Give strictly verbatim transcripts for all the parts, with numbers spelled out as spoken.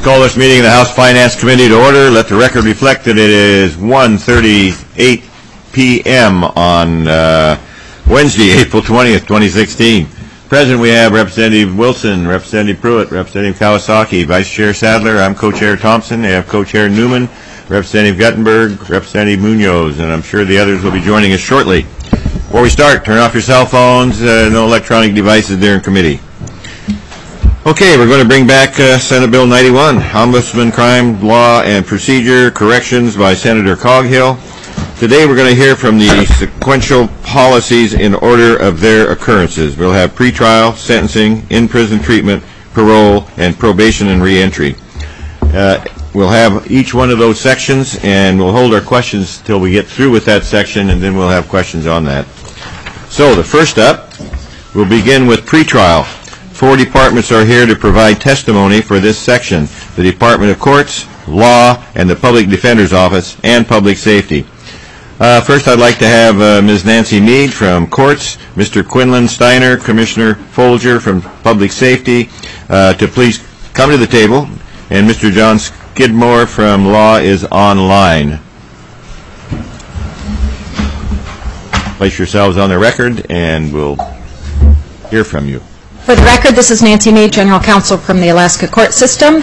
call this meeting of the House Finance Committee to order. Let the record reflect that it is one thirty-eight p m on uh, Wednesday, April twentieth, twenty sixteen. Present we have Representative Wilson, Representative Pruitt, Representative Kawasaki, Vice Chair Sadler, I'm Co-Chair Thompson, we have Co-Chair Newman, Representative Guttenberg, Representative Munoz, and I'm sure the others will be joining us shortly. Before we start, turn off your cell phones, uh, no electronic devices during committee. Okay, we're going to bring back uh, Senate Bill ninety-one, Ombudsman Crime, Law, and Procedure Corrections by Senator Coghill. Today we're going to hear from the sequential policies in order of their occurrences. We'll have pretrial, sentencing, in-prison treatment, parole, and probation and reentry. Uh, we'll have each one of those sections, and we'll hold our questions till we get through with that section, and then we'll have questions on that. So the first up, we'll begin with pretrial. Four departments are here to provide testimony for this section: the Department of Courts, Law, and the Public Defender's Office, and Public Safety. Uh, first, I'd like to have uh, Miz Nancy Mead from Courts, Mister Quinlan Steiner, Commissioner Folger from Public Safety, uh, to please come to the table, and Mister John Skidmore from Law is online. Place yourselves on the record, and we'll hear from you. For the record, this is Nancy Mead, General Counsel from the Alaska Court System.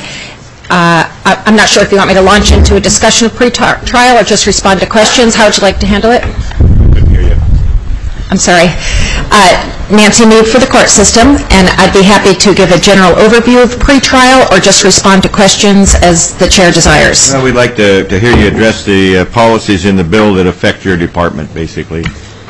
Uh, I, I'm not sure if you want me to launch into a discussion of pre-trial or just respond to questions. How would you like to handle it? Couldn't hear you. I'm sorry. Uh, Nancy Mead for the Court System, and I'd be happy to give a general overview of pre-trial or just respond to questions as the Chair desires. Well, we'd like to, to hear you address the uh, policies in the bill that affect your department, basically.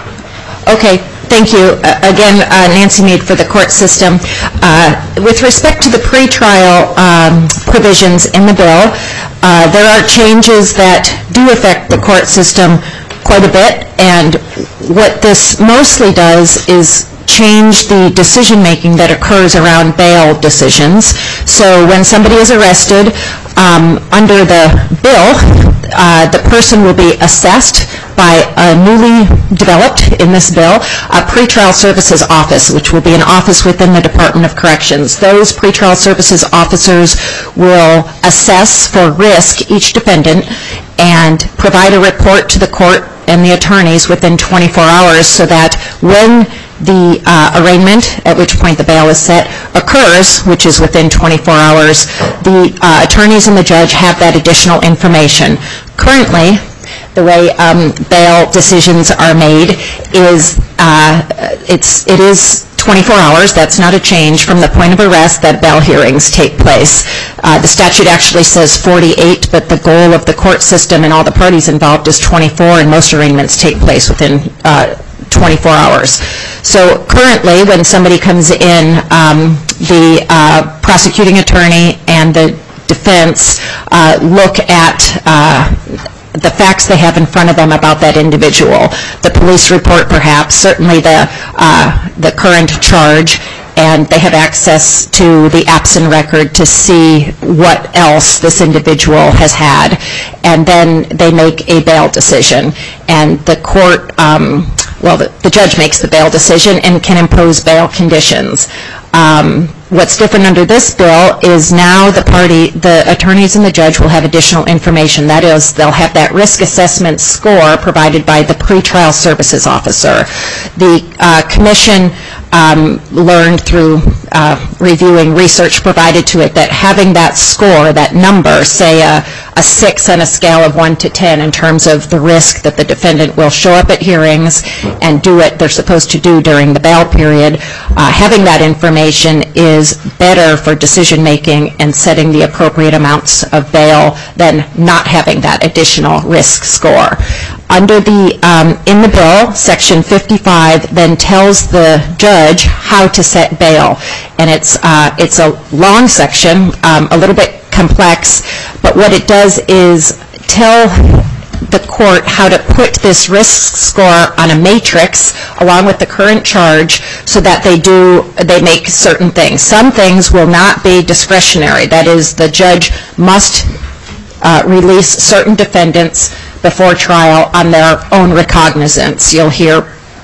Okay. Thank you. Uh, again, uh, Nancy Mead for the Court System. Uh, with respect to the pretrial um, provisions in the bill, uh, there are changes that do affect the court system quite a bit, and what this mostly does is change the decision-making that occurs around bail decisions. So when somebody is arrested, um, under the bill, uh, the person will be assessed by a newly developed, in this bill, a pretrial services office, which will be an office within the Department of Corrections. Those pretrial services officers will assess for risk each defendant and provide a report to the court and the attorneys within twenty-four hours, so that when the uh, arraignment, at which point the bail is set, occurs, which is within twenty-four hours, the uh, attorneys and the judge have that additional information. Currently, the way um, bail decisions are made is uh, it's it is twenty-four hours. That's not a change from the point of arrest that bail hearings take place. Uh, the statute actually says forty-eight, but the goal of the court system and all the parties involved is twenty-four, and most arraignments take place within uh, twenty-four hours. So currently, when somebody comes in, um, the uh, prosecuting attorney and the defense uh, look at uh, the facts they have in front of them about that individual, the police report perhaps, certainly the, uh, the current charge, and they have access to the Absen record to see what else this individual has had, and then they make a bail decision. And the court, um, well, the, the judge makes the bail decision and can impose bail conditions. Um, what's different under this bill is now the party, the attorneys and the judge will have additional information. That is, they'll have that risk assessment score provided by the pretrial services officer. The uh, commission um, learned through uh, reviewing research provided to it that having that score, that number, say a, a six on a scale of one to ten in terms of the risk that the defendant will show up at hearings and do what they're supposed to do during the bail period, uh, having that information is better for decision making and setting the appropriate amounts of bail than not having that additional risk score. Under the, um, in the bill, Section fifty-five then tells the judge how to set bail. And it's, uh, it's a long section, um, a little bit complex, but what it does is tell the court how to put this risk score on a matrix along with the current charge so that they do, they make certain things. Some things will not be discretionary. That is, the judge must uh, release certain defendants before trial on their own recognizance. You'll hear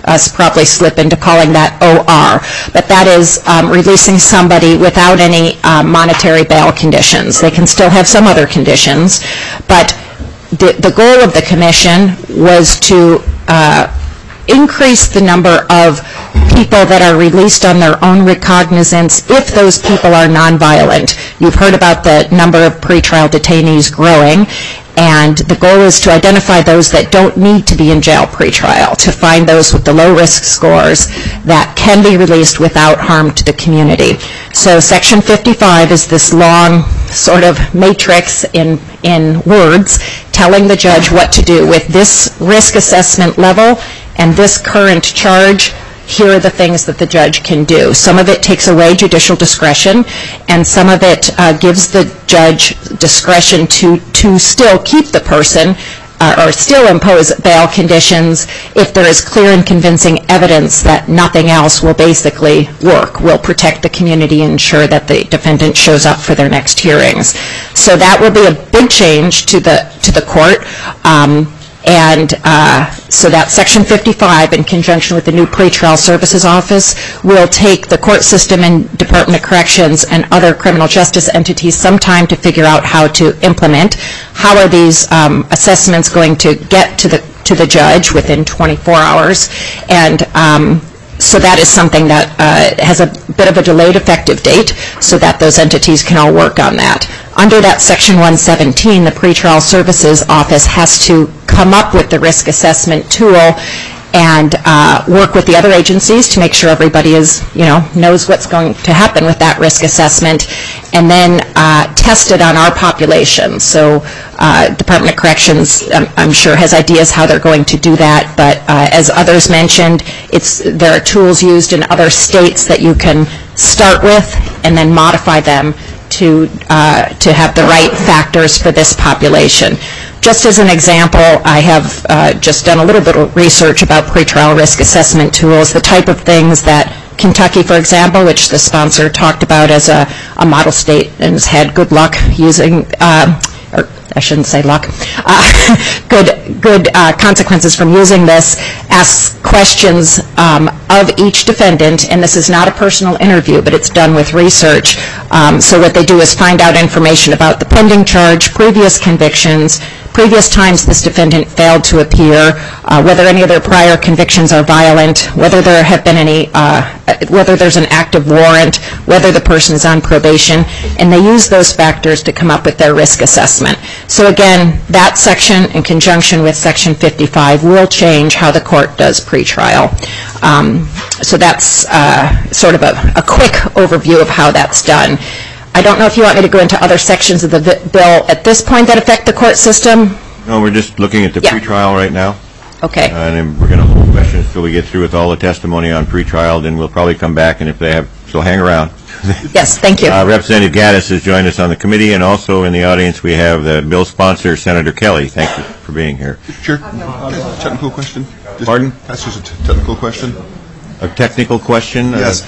us probably slip into calling that O R. But that is um, releasing somebody without any uh, monetary bail conditions. They can still have some other conditions, but the, the goal of the commission was to uh, increase the number of people that are released on their own recognizance if those people are nonviolent. You've heard about the number of pretrial detainees growing, and the goal is to identify those that don't need to be in jail pretrial, to find those with the low-risk scores that can be released without harm to the community. So Section fifty-five is this long sort of matrix in, in words telling the judge what to do with this risk assessment level and this current charge. Here are the things that the judge can do. Some of it takes away judicial discretion, and some of it uh, gives the judge discretion to, to still keep the person uh, or still impose bail conditions if there is clear and convincing evidence that nothing else will basically work, will protect the community and ensure that the defendant shows up for their next hearings. So that will be a big change to the, to the court. Um, And uh, so that Section fifty-five, in conjunction with the new Pretrial Services Office, will take the court system and Department of Corrections and other criminal justice entities some time to figure out how to implement. How are these um, assessments going to get to the to the judge within twenty-four hours? And um, so that is something that uh, has a bit of a delayed effective date so that those entities can all work on that. Under that Section one seventeen, the Pretrial Services Office has to come up with the risk assessment tool and uh, work with the other agencies to make sure everybody is, you know, knows what's going to happen with that risk assessment, and then uh, test it on our population. So uh, Department of Corrections, I'm, I'm sure, has ideas how they're going to do that, but uh, as others mentioned, it's, there are tools used in other states that you can start with and then modify them to uh, to have the right factors for this population. Just as an example, I have uh, just done a little bit of research about pretrial risk assessment tools, the type of things that Kentucky, for example, which the sponsor talked about as a, a model state and has had good luck using, uh, or I shouldn't say luck, uh, good good uh, consequences from using this, asks questions um, of each defendant, and this is not a personal interview, but it's done with research. Um, so what they do is find out information about the pending charge, previous convictions, previous times this defendant failed to appear, uh, whether any of their prior convictions are violent, whether there have been any, uh, whether there's an active warrant, whether the person is on probation, and they use those factors to come up with their risk assessment. So again, that section in conjunction with Section fifty-five will change how the court does pretrial. Um, so that's uh, sort of a, a quick overview of how that's done. I don't know if you want me to go into other sections of the bill at this point that affect the court system. No, we're just looking at the Yeah. pretrial right now. Okay. Uh, and then we're going to hold questions until we get through with all the testimony on pretrial. Then we'll probably come back, and if they have, so hang around. Yes, thank you. Uh, Representative Gaddis has joined us on the committee, and also in the audience we have the bill sponsor, Senator Kelly. Thank you for being here. Chair, uh, technical question? Just, Pardon? That's just a t- technical question. A technical question? Yes.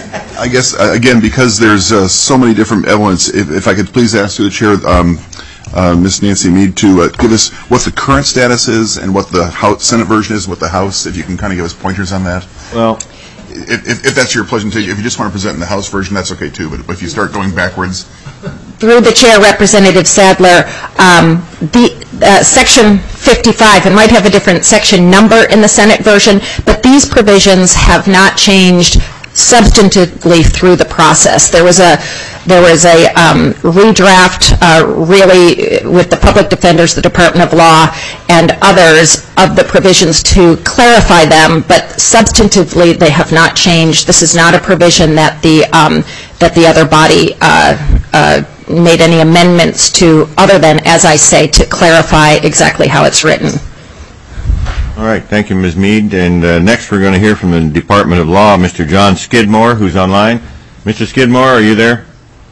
I guess, uh, again, because there's uh, so many different elements, if, if I could please ask through the chair, um, uh, Miz Nancy Mead, to uh, give us what the current status is and what the House, Senate version is, what the House, if you can kind of give us pointers on that. Well, If, if, if that's your pleasure, if you just want to present in the House version, that's okay too, but if you start going backwards. Through the chair, Representative Sadler, um, the uh, Section fifty-five, it might have a different section number in the Senate version, but these provisions have not changed substantively through the process. There was a there was a um, redraft, uh, really, with the public defenders, the Department of Law, and others of the provisions to clarify them, but substantively they have not changed. This is not a provision that the um, that the other body uh, uh, made any amendments to, other than, as I say, to clarify exactly how it's written. all right. Thank you, Miz Mead. And uh, next we're going to hear from the Department of Law, Mister John Skidmore, who's online. Mister Skidmore, are you there?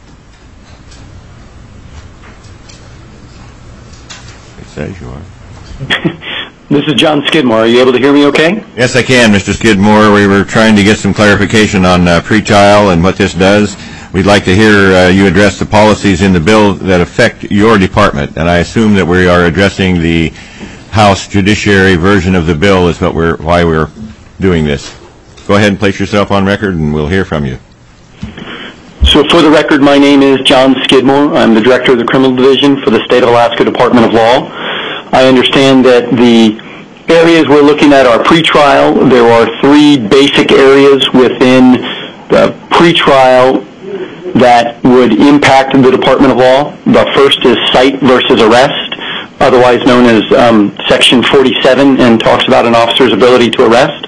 It says you are. This is John Skidmore. Are you able to hear me okay? Yes, I can, Mister Skidmore. We were trying to get some clarification on uh, pretrial and what this does. We'd like to hear uh, you address the policies in the bill that affect your department, and I assume that we are addressing the House Judiciary version of the bill is what we're why we're doing this. Go ahead and place yourself on record, and we'll hear from you. So for the record, my name is John Skidmore. I'm the Director of the Criminal Division for the State of Alaska Department of Law. I understand that the areas we're looking at are pretrial. There are three basic areas within the pretrial that would impact the Department of Law. The first is cite versus arrest, otherwise known as um, Section forty-seven, and talks about an officer's ability to arrest.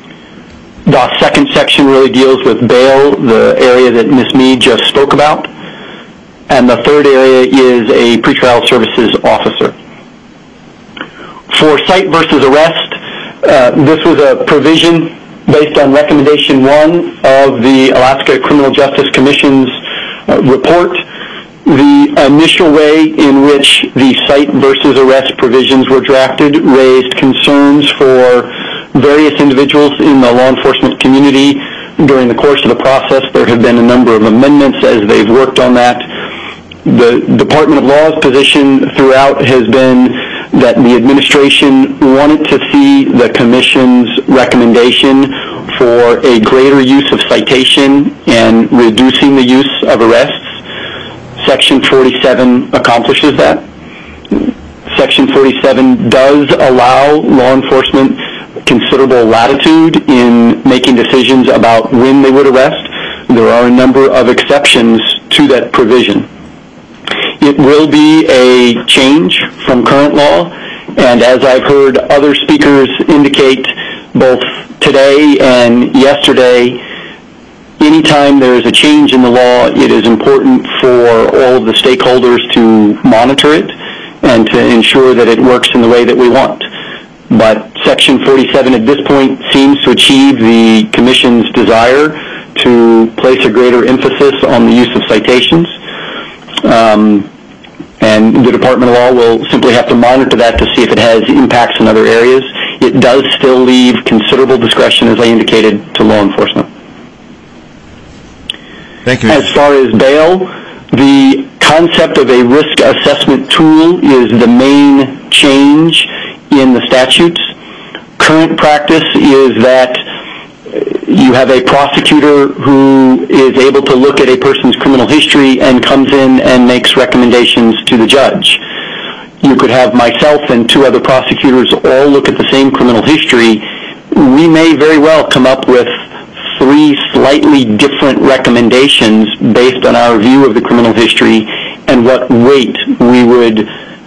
The second section really deals with bail, the area that Miz Mead just spoke about. And the third area is a pretrial services officer. For cite versus arrest, uh, this was a provision based on recommendation one of the Alaska Criminal Justice Commission's uh, report. The initial way in which the cite versus arrest provisions were drafted raised concerns for various individuals in the law enforcement community. During the course of the process, there have been a number of amendments as they've worked on that. The Department of Law's position throughout has been that the administration wanted to see the Commission's recommendation for a greater use of citation and reducing the use of arrests. Section forty-seven accomplishes that. Section forty-seven does allow law enforcement considerable latitude in making decisions about when they would arrest. There are a number of exceptions to that provision. It will be a change from current law, and as I've heard other speakers indicate both today and yesterday, anytime there is a change in the law, it is important for all of the stakeholders to monitor it and to ensure that it works in the way that we want. But Section forty-seven at this point seems to achieve the Commission's desire to place a greater emphasis on the use of citations. Um, and the Department of Law will simply have to monitor that to see if it has impacts in other areas. It does still leave considerable discretion, as I indicated, to law enforcement. Thank you. As far as bail, the concept of a risk assessment tool is the main change in the statutes. Current practice is that you have a prosecutor who is able to look at a person's criminal history and comes in and makes recommendations to the judge. You could have myself and two other prosecutors all look at the same criminal history. We may very well come up with three slightly different recommendations based on our view of the criminal history and what weight we would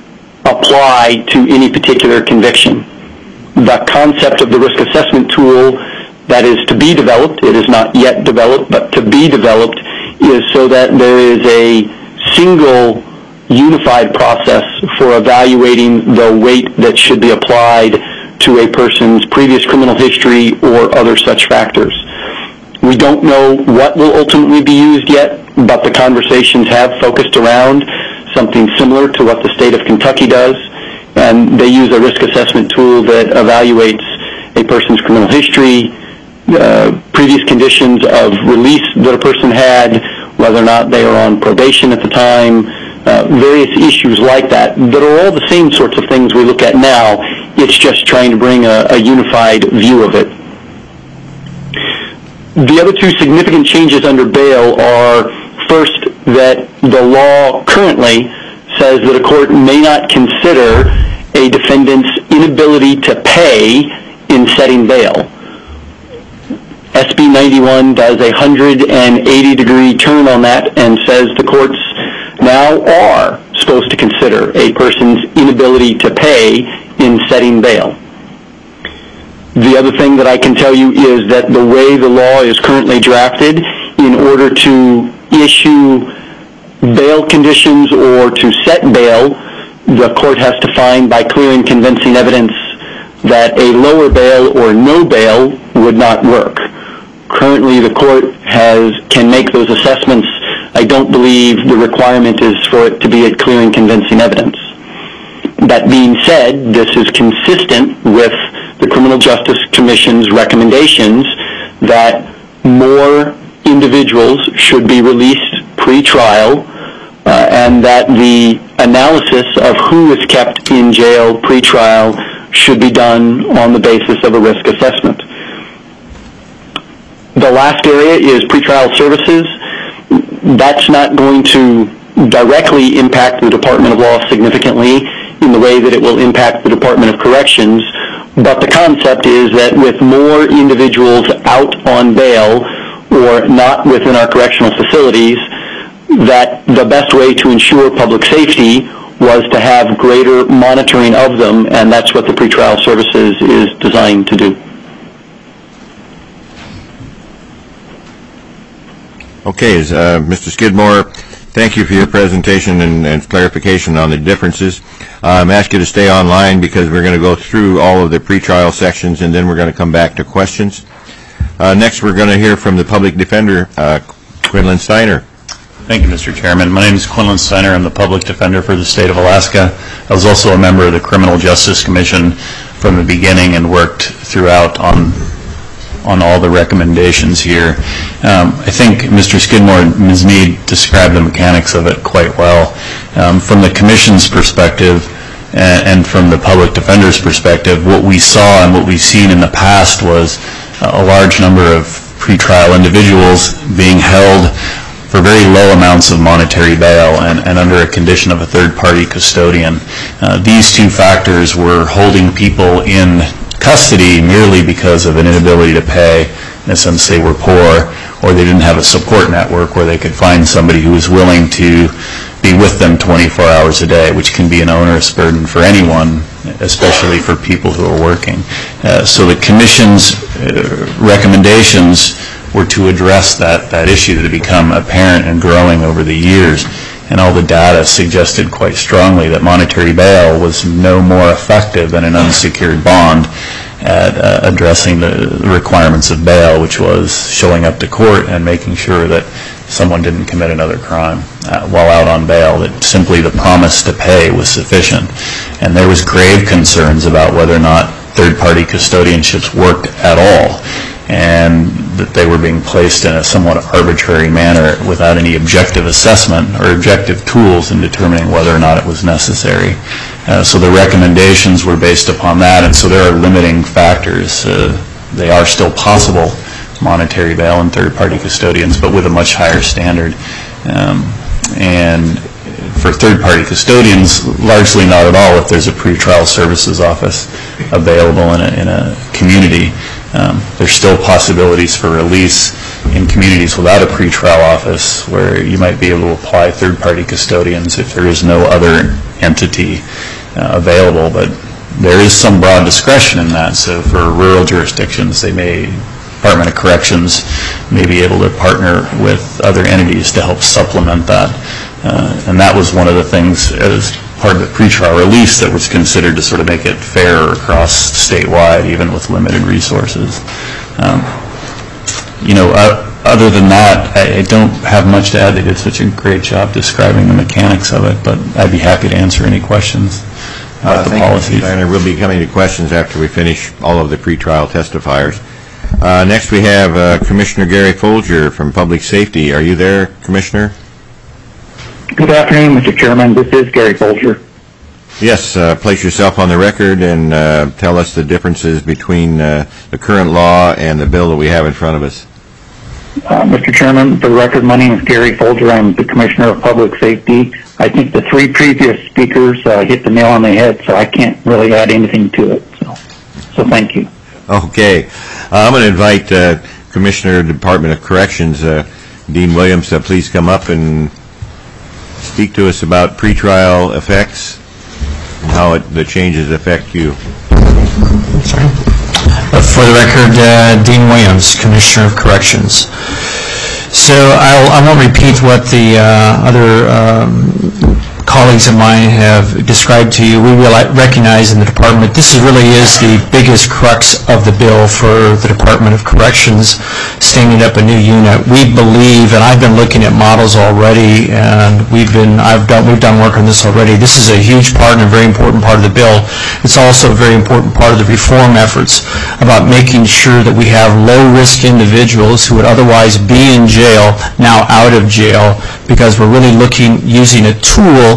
apply to any particular conviction. The concept of the risk assessment tool that is to be developed, it is not yet developed, but to be developed, is so that there is a single unified process for evaluating the weight that should be applied to a person's previous criminal history or other such factors. We don't know what will ultimately be used yet, but the conversations have focused around something similar to what the state of Kentucky does, and they use a risk assessment tool that evaluates a person's criminal history, uh, previous conditions of release that a person had, whether or not they are on probation at the time, uh, various issues like that, that are all the same sorts of things we look at now. It's just trying to bring a, a unified view of it. The other two significant changes under bail are, first, that the law currently says that a court may not consider a defendant's inability to pay in setting bail. S B ninety-one does a one hundred eighty degree turn on that and says the courts now are supposed to consider a person's inability to pay in setting bail. The other thing that I can tell you is that the way the law is currently drafted, in order to issue bail conditions or to set bail, the court has to find by clear and convincing evidence that a lower bail or no bail would not work. Currently, the court has can make those assessments. I don't believe the requirement is for it to be at clear and convincing evidence. That being said, this is consistent with the Criminal Justice Commission's recommendations that more individuals should be released pre-trial, uh, and that the analysis of who is kept in jail pre-trial should be done on the basis of a risk assessment. the last area is pretrial services. That's not going to directly impact the Department of Law significantly in the way that it will impact the Department of Corrections. But the concept is that with more individuals out on bail or not within our correctional facilities, that the best way to ensure public safety was to have greater monitoring of them, and that's what the pretrial services is designed to do. Okay, uh, Mister Skidmore, thank you for your presentation and, and clarification on the differences. I'm um, asking you to stay online because we're going to go through all of the pretrial sections and then we're going to come back to questions. Uh, next, we're going to hear from the public defender, uh, Quinlan Steiner. Thank you, Mister Chairman. My name is Quinlan Steiner. I'm the public defender for the state of Alaska. I was also a member of the Criminal Justice Commission from the beginning and worked throughout on on all the recommendations here. Um, I think Mister Skidmore and Miz Mead described the mechanics of it quite well. Um, from the Commission's perspective and, and from the public defender's perspective, what we saw and what we've seen in the past was a large number of pretrial individuals being held for very low amounts of monetary bail and, and under a condition of a third-party custodian. Uh, these two factors were holding people in custody merely because of an inability to pay. In a sense, they were poor, or they didn't have a support network where they could find somebody who was willing to be with them twenty-four hours a day, which can be an onerous burden for anyone, especially for people who are working. Uh, so the Commission's uh, recommendations were to address that, that issue that had become apparent and growing over the years. And all the data suggested quite strongly that monetary bail was no more effective than an unsecured bond at uh, addressing the requirements of bail, which was showing up to court and making sure that someone didn't commit another crime uh, while out on bail, that simply the promise to pay was sufficient. And there was grave concerns about whether or not third-party custodianships worked at all, and that they were being placed in a somewhat arbitrary manner without any objective assessment or objective tools in determining whether or not it was necessary. Uh, so the recommendations were based upon that, and so there are limiting factors. Uh, they are still possible, monetary bail and third-party custodians, but with a much higher standard. Um, and for third-party custodians, largely not at all if there's a pretrial services office available in a, in a community. Um, there's still possibilities for release in communities without a pretrial office where you might be able to apply third-party custodians if there is no other entity uh, available, but there is some broad discretion in that. So for rural jurisdictions, they may, Department of Corrections may be able to partner with other entities to help supplement that. Uh, and that was one of the things as part of the pretrial release that was considered to sort of make it fair across statewide, even with limited resources. Um, you know, uh, other than that, I, I don't have much to add. They did such a great job describing the mechanics of it, but I'd be happy to answer any questions about uh, the policies. Thank you, we'll be coming to questions after we finish all of the pretrial testifiers. Uh, next we have uh, Commissioner Gary Folger from Public Safety. Are you there, Commissioner? Good afternoon, Mister Chairman. This is Gary Folger. Yes, uh, place yourself on the record and uh, tell us the differences between uh, the current law and the bill that we have in front of us. Uh, Mister Chairman, for the record, my name is Gary Folger. I'm the Commissioner of Public Safety. I think the three previous speakers uh, hit the nail on the head, so I can't really add anything to it. So, so thank you. Okay. Uh, I'm going to invite uh, Commissioner of the Department of Corrections, uh, Dean Williams, to please come up and speak to us about pretrial effects and how it, the changes affect you. Sorry. Uh, for the record, uh, Dean Williams, Commissioner of Corrections. So I'll, I won't repeat what the uh, other um, colleagues of mine have described to you. We realize, recognize in the department this is really is the biggest crux of the bill for the Department of Corrections, standing up a new unit. We believe, and I've been looking at models already, and we've been I've done we've done work on this already. This is a huge part and a very important part of the bill. It's also a very important part of the reform efforts about making sure that we have low-risk individuals who would otherwise be in jail now out of jail, because we're really looking using a tool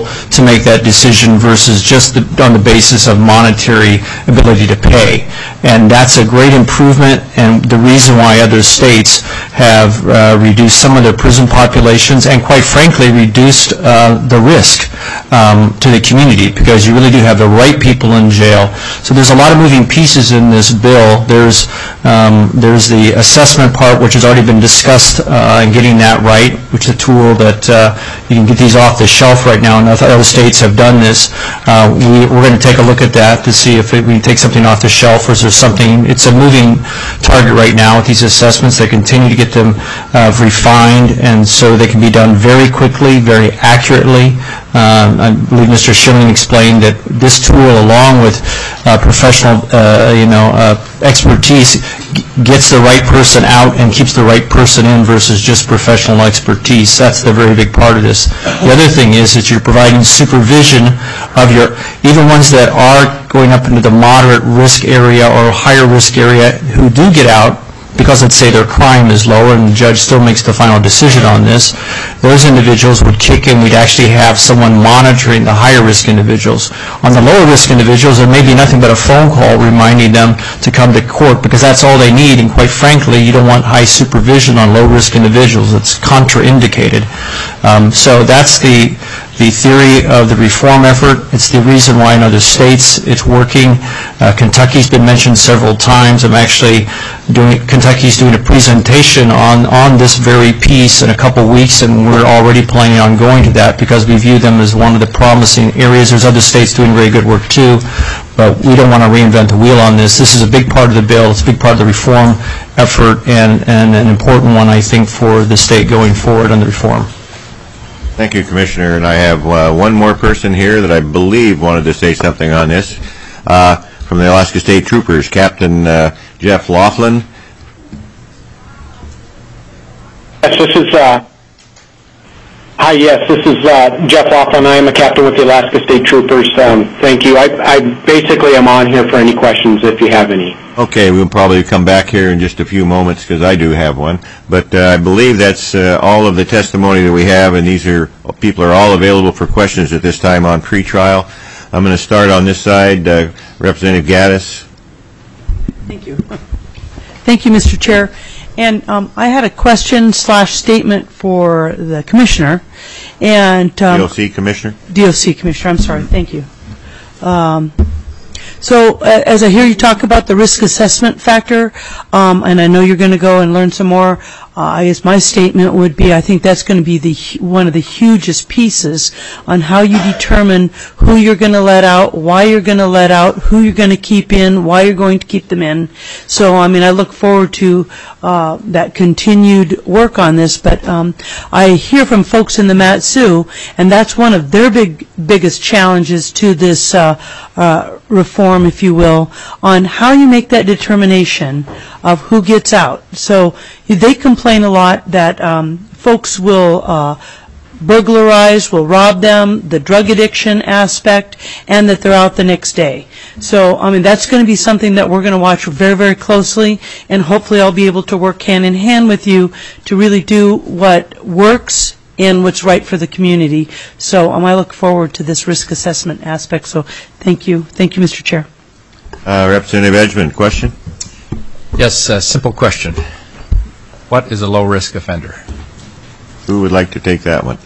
to make that decision versus just the, on the basis of monetary ability to pay. And that's a great improvement, and the reason why other states have uh, reduced some of their prison populations and, quite frankly, reduced uh, the risk um, to the community, because you really do have the right people in jail. So there's a lot of moving pieces in this bill. There's um, there's the assessment part, which has already been discussed, uh, and getting that right, which is a tool that uh, you can get these off the shelf right now, and other states have done this. Uh, we, we're going to take a look at that to see if it, we can take something off the shelf, or is there something. It's a moving target right now with these assessments. They continue to get them uh, refined, and so they can be done very quickly, very accurately. Um, I believe Mister Schilling explained that this tool, along with uh, professional, uh, you know, uh, expertise, gets the right person out and keeps the right person in versus just professional expertise. That's the very big part of this. The other thing is that you're providing supervision of your, even ones that are going up into the moderate risk area or higher risk area who do get out, because let's say their crime is lower and the judge still makes the final decision on this, those individuals would kick in. We'd actually have someone monitoring the higher risk individuals. On the lower risk individuals, there may be nothing but a phone call reminding them to come to court, because that's all they need, and quite frankly, you don't want high supervision on low risk individuals. It's contraindicated. Um, so that's the the theory of the reform effort. It's the reason why in other states it's working. Uh, Kentucky's been mentioned several times. I'm actually doing, Kentucky's doing a presentation on, on this very piece in a couple weeks, and we're already planning on going to that because we view them as one of the promising areas. There's other states doing very good work too, but we don't want to reinvent the wheel on this. This is a big part of the bill. It's a big part of the reform effort, and, and an important one, I think, for the state going forward on the reform. Thank you, Commissioner. And I have uh, one more person here that I believe wanted to say something on this. Uh, from the Alaska State Troopers, Captain uh, Jeff Laughlin. Yes, this is, uh, hi, yes, this is uh, Jeff Laughlin. I am a captain with the Alaska State Troopers. Um, thank you. I, I basically am on here for any questions if you have any. Okay, we'll probably come back here in just a few moments because I do have one. But uh, I believe that's uh, all of the testimony that we have, and these are people are all available for questions at this time on pretrial. I'm going to start on this side. Uh, Representative Gaddis. Thank you. Thank you, Mister Chair. And um, I had a question slash statement for the Commissioner. And um, D O C Commissioner? D O C Commissioner, I'm sorry. Thank you. Um, So uh, as I hear you talk about the risk assessment factor, um, and I know you're going to go and learn some more, uh, I guess my statement would be I think that's going to be the one of the hugest pieces on how you determine who you're going to let out, why you're going to let out, who you're going to keep in, why you're going to keep them in. So, I mean, I look forward to uh, that continued work on this, but um, I hear from folks in the Mat-Su, and that's one of their big biggest challenges to this uh, uh, reform, if you will, on how you make that determination of who gets out. So they complain a lot that um, folks will uh, burglarize, will rob them, the drug addiction aspect, and that they're out the next day. So, I mean, that's going to be something that we're going to watch very, very closely, and hopefully I'll be able to work hand in hand with you to really do what works and what's right for the community. So um, I look forward to this risk assessment aspect. So thank you. Thank you, Mister Chair. Uh, Representative Edgman, question? Yes, a simple question. What is a low-risk offender? Who would like to take that one?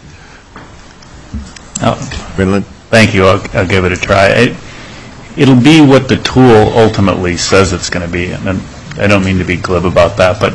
Oh, Finland? thank you. I'll, I'll give it a try. It, it'll be what the tool ultimately says it's going to be. And I don't mean to be glib about that, but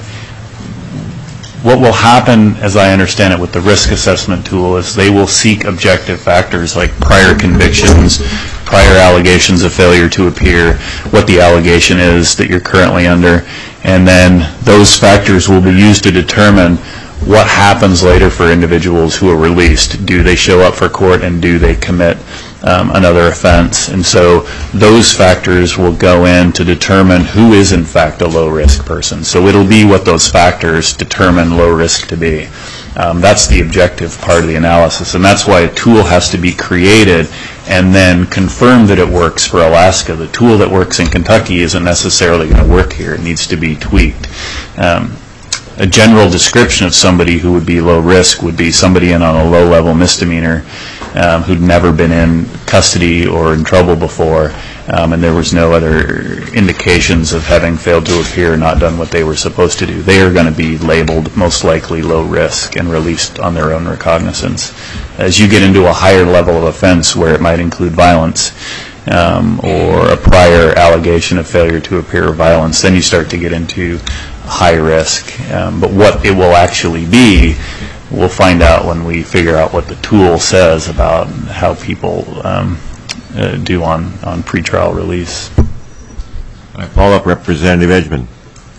what will happen, as I understand it, with the risk assessment tool is they will seek objective factors like prior convictions, prior allegations of failure to appear, what the allegation is that you're currently under, and then those factors will be used to determine what happens later for individuals who are released. Do they show up for court, and do they commit um, another offense? And so those factors will go in to determine who is in fact a low-risk person. So it'll be what those factors determine low risk to be. Um, that's the objective part of the analysis, and that's why a tool has to be created and then confirm that it works for Alaska. The tool that works in Kentucky isn't necessarily going to work here. It needs to be tweaked. Um, a general description of somebody who would be low risk would be somebody in on a low-level misdemeanor um, who'd never been in custody or in trouble before, um, and there was no other indications of having failed to appear or not done what they were supposed to do. They are going to be labeled most likely low risk and released on their own recognizance. As you get into a higher level of offense where it might include violence, Um, or a prior allegation of failure to appear or violence, then you start to get into high risk. Um, but what it will actually be, we'll find out when we figure out what the tool says about how people um, uh, do on, on pretrial release. Follow-up, Representative Edgman.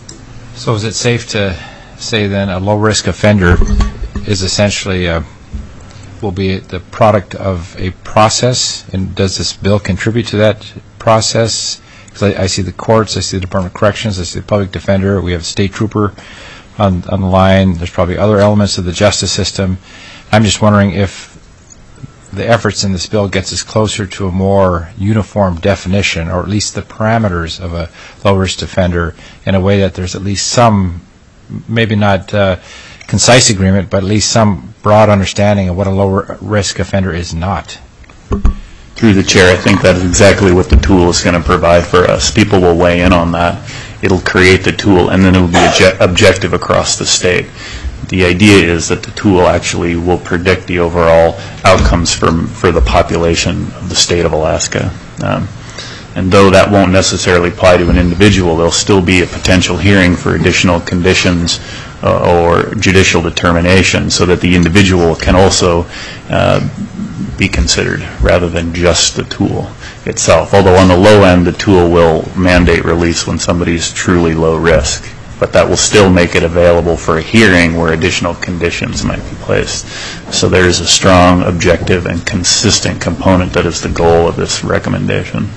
So is it safe to say then a low-risk offender is essentially a will be the product of a process, and does this bill contribute to that process? Because I, I see the courts, I see the Department of Corrections, I see the public defender, we have a state trooper on, on the line, there's probably other elements of the justice system. I'm just wondering if the efforts in this bill gets us closer to a more uniform definition, or at least the parameters of a low-risk offender, in a way that there's at least some, maybe not uh, concise agreement, but at least some broad understanding of what a low-risk offender is not. Through the chair, I think that is exactly what the tool is going to provide for us. People will weigh in on that. It'll create the tool, and then it will be obje- objective across the state. The idea is that the tool actually will predict the overall outcomes for, for the population of the state of Alaska. Um, and though that won't necessarily apply to an individual, there'll still be a potential hearing for additional conditions uh, or judicial determination, so that the individual can also uh, be considered rather than just the tool itself. Although on the low end, the tool will mandate release when somebody's truly low risk, but that will still make it available for a hearing where additional conditions might be placed. So there is a strong, objective, and consistent component that is the goal of this recommendation.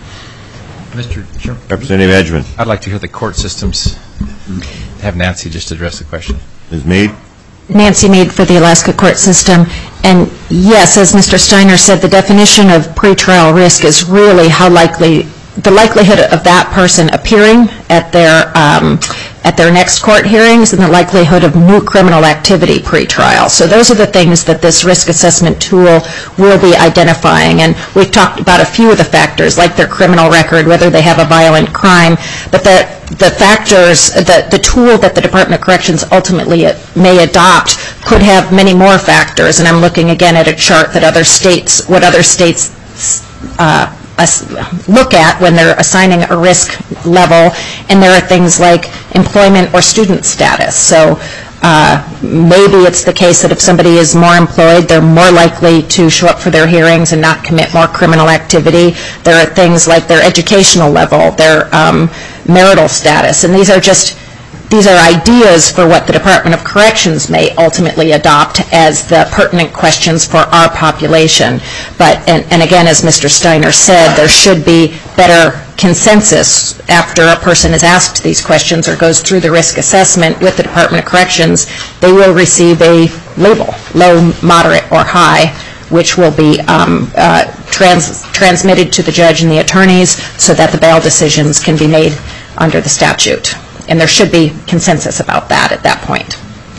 Mister Chairman, Representative Edgman. I'd like to hear the court systems. Have Nancy just address the question. Miz Mead. Nancy Mead for the Alaska court system. And yes, as Mister Steiner said, the definition of pretrial risk is really how likely, the likelihood of that person appearing at their um, at their next court hearings, and the likelihood of new criminal activity pretrial. So those are the things that this risk assessment tool will be identifying. And we've talked about a few of the factors, like their criminal record, whether they have a violent crime, but the the factors, the, the tool that the Department of Corrections ultimately may adopt could have many more factors. And I'm looking again at a chart that other states, what other states uh, look at when they're assigning a risk level, and there are things like employment or student status. So uh, maybe it's the case that if somebody is more employed, they're more likely to show up for their hearings and not commit more criminal activity. There are things like their educational level, their um, marital status, and these are just These are ideas for what the Department of Corrections may ultimately adopt as the pertinent questions for our population. But, and, and again, as Mister Steiner said, there should be better consensus after a person is asked these questions or goes through the risk assessment with the Department of Corrections. They will receive a label, low, moderate, or high, which will be um, uh, trans transmitted to the judge and the attorneys so that the bail decisions can be made under the statute. And there should be consensus about that at that point.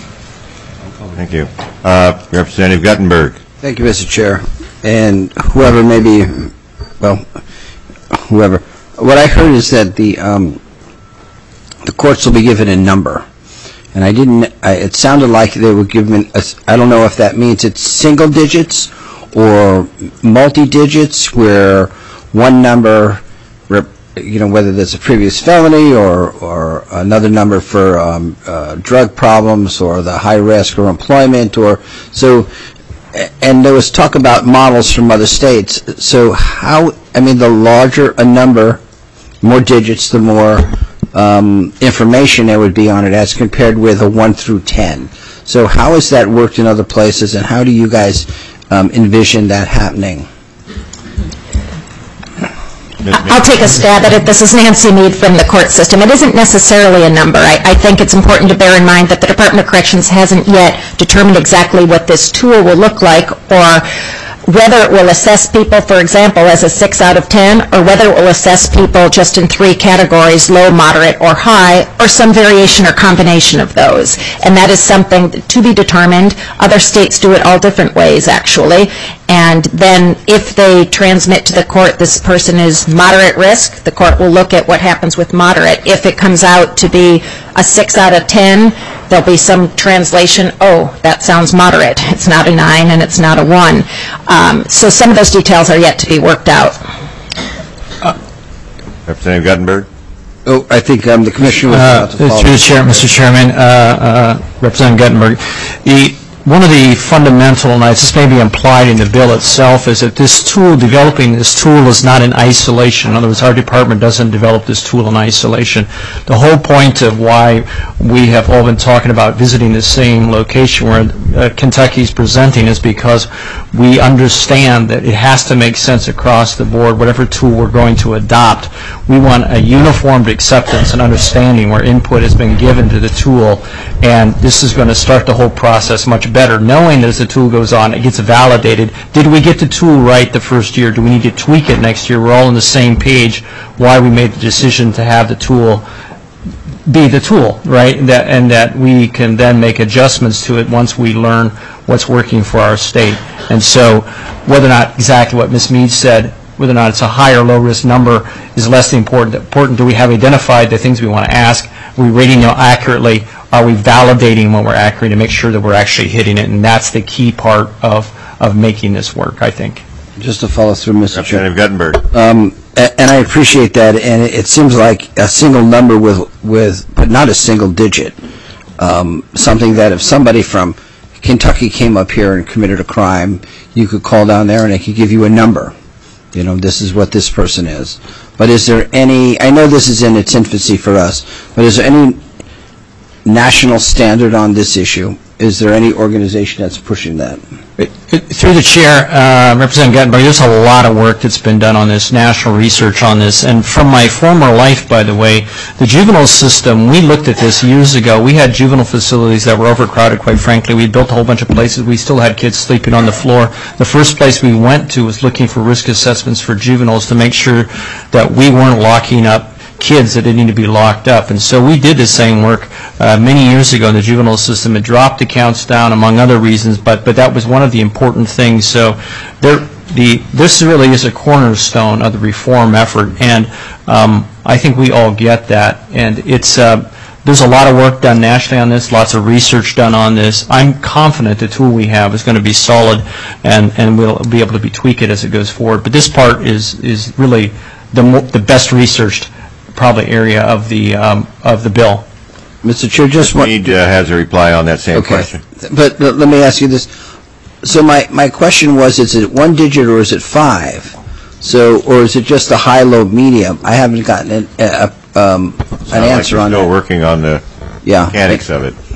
Thank you. Uh, Representative Guttenberg. Thank you, Mister Chair. And whoever may be, well, whoever. What I heard is that the um, the courts will be given a number. And I didn't, I, it sounded like they were given, a, I don't know if that means it's single digits or multi-digits, where one number, rep, you know, whether there's a previous felony or, or another number for um, uh, drug problems or the high risk or employment, or so, and there was talk about models from other states. So how, I mean, the larger a number, more digits, the more um, information there would be on it as compared with a one through ten. So how has that worked in other places, and how do you guys um, envision that happening? I'll take a stab at it. This is Nancy Mead from the court system. It isn't necessarily a number. I, I think it's important to bear in mind that the Department of Corrections hasn't yet determined exactly what this tool will look like, or whether it will assess people, for example, as a six out of ten, or whether it will assess people just in three categories, low, moderate, or high, or some variation or combination of those. And that is something to be determined. Other states do it all different ways, actually. And then if they transmit to the court this person is moderate risk, the court will look at what happens with moderate. If it comes out to be a six out of ten, there'll be some translation, oh, that sounds moderate. It's not a nine and it's not a one. Um, so some of those details are yet to be worked out. Uh, Representative Guttenberg? Oh, I think um, the Commissioner was Uh, about to follow. Through the Chair, Mister Chairman, uh, uh, Representative Guttenberg, the, one of the fundamental, and this may be implied in the bill itself, is that this tool, developing this tool is not in isolation. In other words, our department doesn't develop this tool in isolation. The whole point of why we have all been talking about visiting the same location where uh, Kentucky's presenting is because we understand that it has to make sense across the board, whatever tool we're going to adopt. We want a uniformed acceptance and understanding where input has been given to the tool, and this is going to start the whole process much better, knowing that as the tool goes on, it gets validated. Did we get the tool right the first year? Do we need to tweak it next year? We're all on the same page why we made the decision to have the tool be the tool, right? And that, and that we can then make adjustments to it once we learn what's working for our state. And so whether or not exactly what Miz Mead said, whether or not it's a high or low risk number is less important. Important, do we have identified the things we want to ask? Are we rating them accurately? Are we validating when we're accurate to make sure that we're actually hitting it? And that's the key part of, of making this work, I think. Just to follow through, Mister Chair. Representative Guttenberg. Um, a- and I appreciate that, and it, it seems like a single number with, with, but not a single digit. Um, something that if somebody from Kentucky came up here and committed a crime, you could call down there and they could give you a number. You know, this is what this person is. But is there any, I know this is in its infancy for us, but is there any national standard on this issue? Is there any organization that's pushing that? Through the Chair, uh, Representative Guttenberg, there's a lot of work that's been done on this, national research on this. And from my former life, by the way, the juvenile system, we looked at this years ago. We had juvenile facilities that were overcrowded, quite frankly. We built a whole bunch of places. We still had kids sleeping on the floor. The first place we went to was looking for risk assessments for juveniles to make sure that we weren't locking up kids that didn't need to be locked up. And so we did the same work uh, many years ago in the juvenile system. It dropped the counts down, among other reasons, but but that was one of the important things. So there, the this really is a cornerstone of the reform effort, and um, I think we all get that. And it's uh, there's a lot of work done nationally on this, lots of research done on this. I'm confident the tool we have is going to be solid, and, and we'll be able to be tweak it as it goes forward. But this part is is really the mo the best researched probably area of the um, of the bill. Mister Chair, just one. Mead uh, has a reply on that same Okay. question. But uh, let me ask you this. So my, my question was, is it one digit or is it five? So, or is it just a high, low, medium? I haven't gotten an, a, a, um, an answer like on you're still that. working on the Yeah. mechanics of it.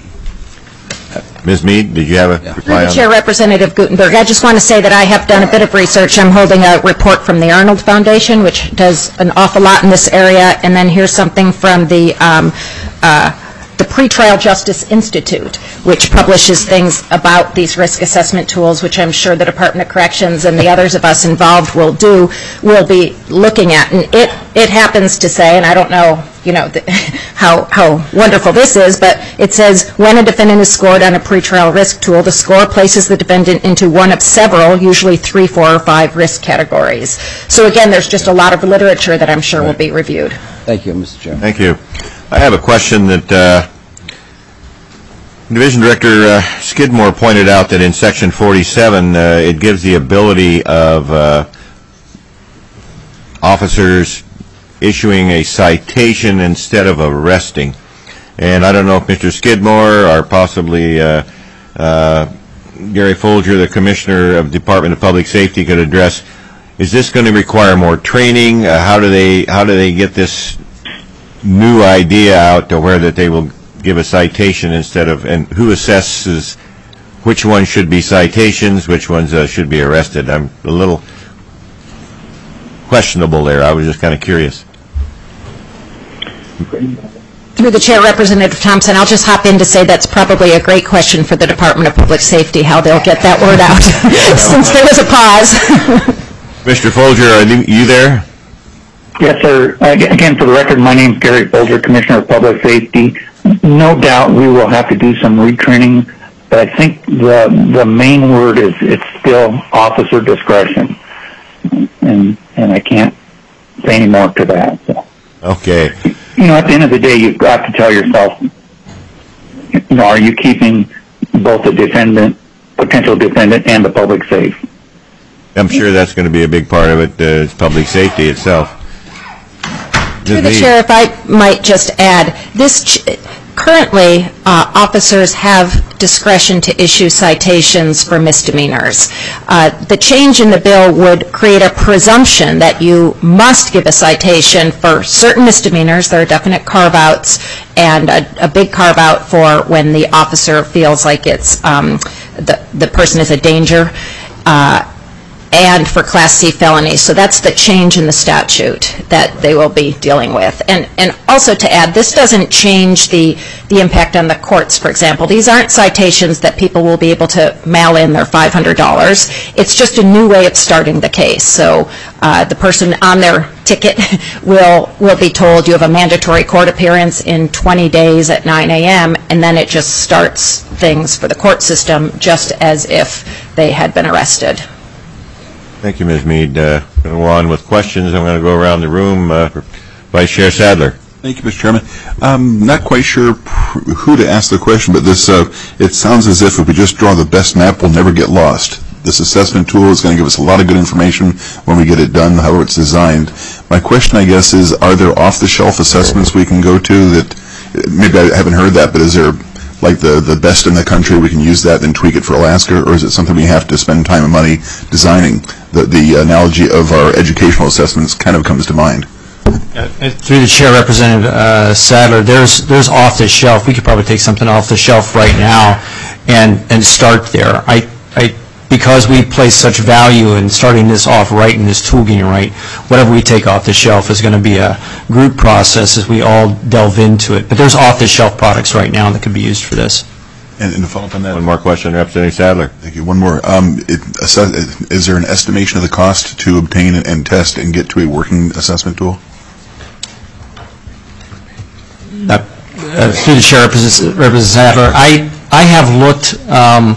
Miz Mead, did you have a Yeah. Through reply the on Chair, that? Representative Guttenberg, I just want to say that I have done a bit of research. I'm holding a report from the Arnold Foundation, which does an awful lot in this area, and then here's something from the um, uh, the Pretrial Justice Institute, which publishes things about these risk assessment tools, which I'm sure the Department of Corrections and the others of us involved will do, will be looking at. And it, it happens to say, and I don't know, you know, the, how, how wonderful this is, but it says, when a defendant is scored on a pretrial risk tool, the score places the defendant into one of several, usually three, four, or five risk categories. So again, there's just a lot of literature that I'm sure will be reviewed. Thank you, Mister Chair. Thank you. I have a question that uh, Division Director uh, Skidmore pointed out that in Section forty-seven, uh, it gives the ability of uh, officers issuing a citation instead of arresting. And I don't know if Mister Skidmore or possibly uh, uh, Gary Folger, the Commissioner of the Department of Public Safety, could address, is this going to require more training? Uh, how do they how do they get this new idea out to where that they will give a citation instead of, and who assesses which ones should be citations, which ones uh, should be arrested? I'm a little questionable there. I was just kind of curious. Through the chair, Representative Thompson, I'll just hop in to say that's probably a great question for the Department of Public Safety, how they'll get that word out, since there was a pause. Mister Folger, are you there? Yes, sir. Again, for the record, my name is Gary Folger, Commissioner of Public Safety. No doubt we will have to do some retraining, but I think the the main word is it's still officer discretion, and and I can't say any more to that. So. Okay. You know, at the end of the day, you've got to tell yourself, you know, are you keeping both the defendant, potential defendant, and the public safe? I'm sure that's going to be a big part of it, uh, it's public safety itself. Through the chair, if I might just add, this ch- currently uh, officers have discretion to issue citations for misdemeanors. Uh, the change in the bill would create a presumption that you must give a citation for certain misdemeanors. There are definite carve-outs, and a, a big carve-out for when the officer feels like it's um, the the person is a danger. Uh, and for Class C felonies. So that's the change in the statute that they will be dealing with. And and also to add, this doesn't change the, the impact on the courts, for example. These aren't citations that people will be able to mail in their five hundred dollars. It's just a new way of starting the case. So uh, the person on their ticket will will be told you have a mandatory court appearance in twenty days at nine a.m., and then it just starts things for the court system just as if they had been arrested. Thank you, Miz Mead. Uh, going to go on with questions. I'm going to go around the room. Uh, Vice Chair Sadler. Thank you, Mister Chairman. I'm not quite sure who to ask the question, but this uh, it sounds as if if we just draw the best map, we'll never get lost. This assessment tool is going to give us a lot of good information when we get it done, however it's designed. My question, I guess, is are there off-the-shelf assessments we can go to that, maybe I haven't heard that, but is there like the, the best in the country, we can use that and tweak it for Alaska, or is it something we have to spend time and money designing? The, the analogy of our educational assessments kind of comes to mind. Uh, through the chair, Representative uh, Sadler, there's there's off the shelf. We could probably take something off the shelf right now and and start there. I I because we place such value in starting this off right and this tool getting right. Whatever we take off the shelf is going to be a group process as we all delve into it. But there's off the shelf products right now that could be used for this. And, and to follow up on that, one more question, Representative Sadler. Thank you. One more. Um, it, assess, is there an estimation of the cost to obtain and, and test and get to a working assessment tool? Uh, uh, through the chair, Representative Sadler, I I have looked. Um,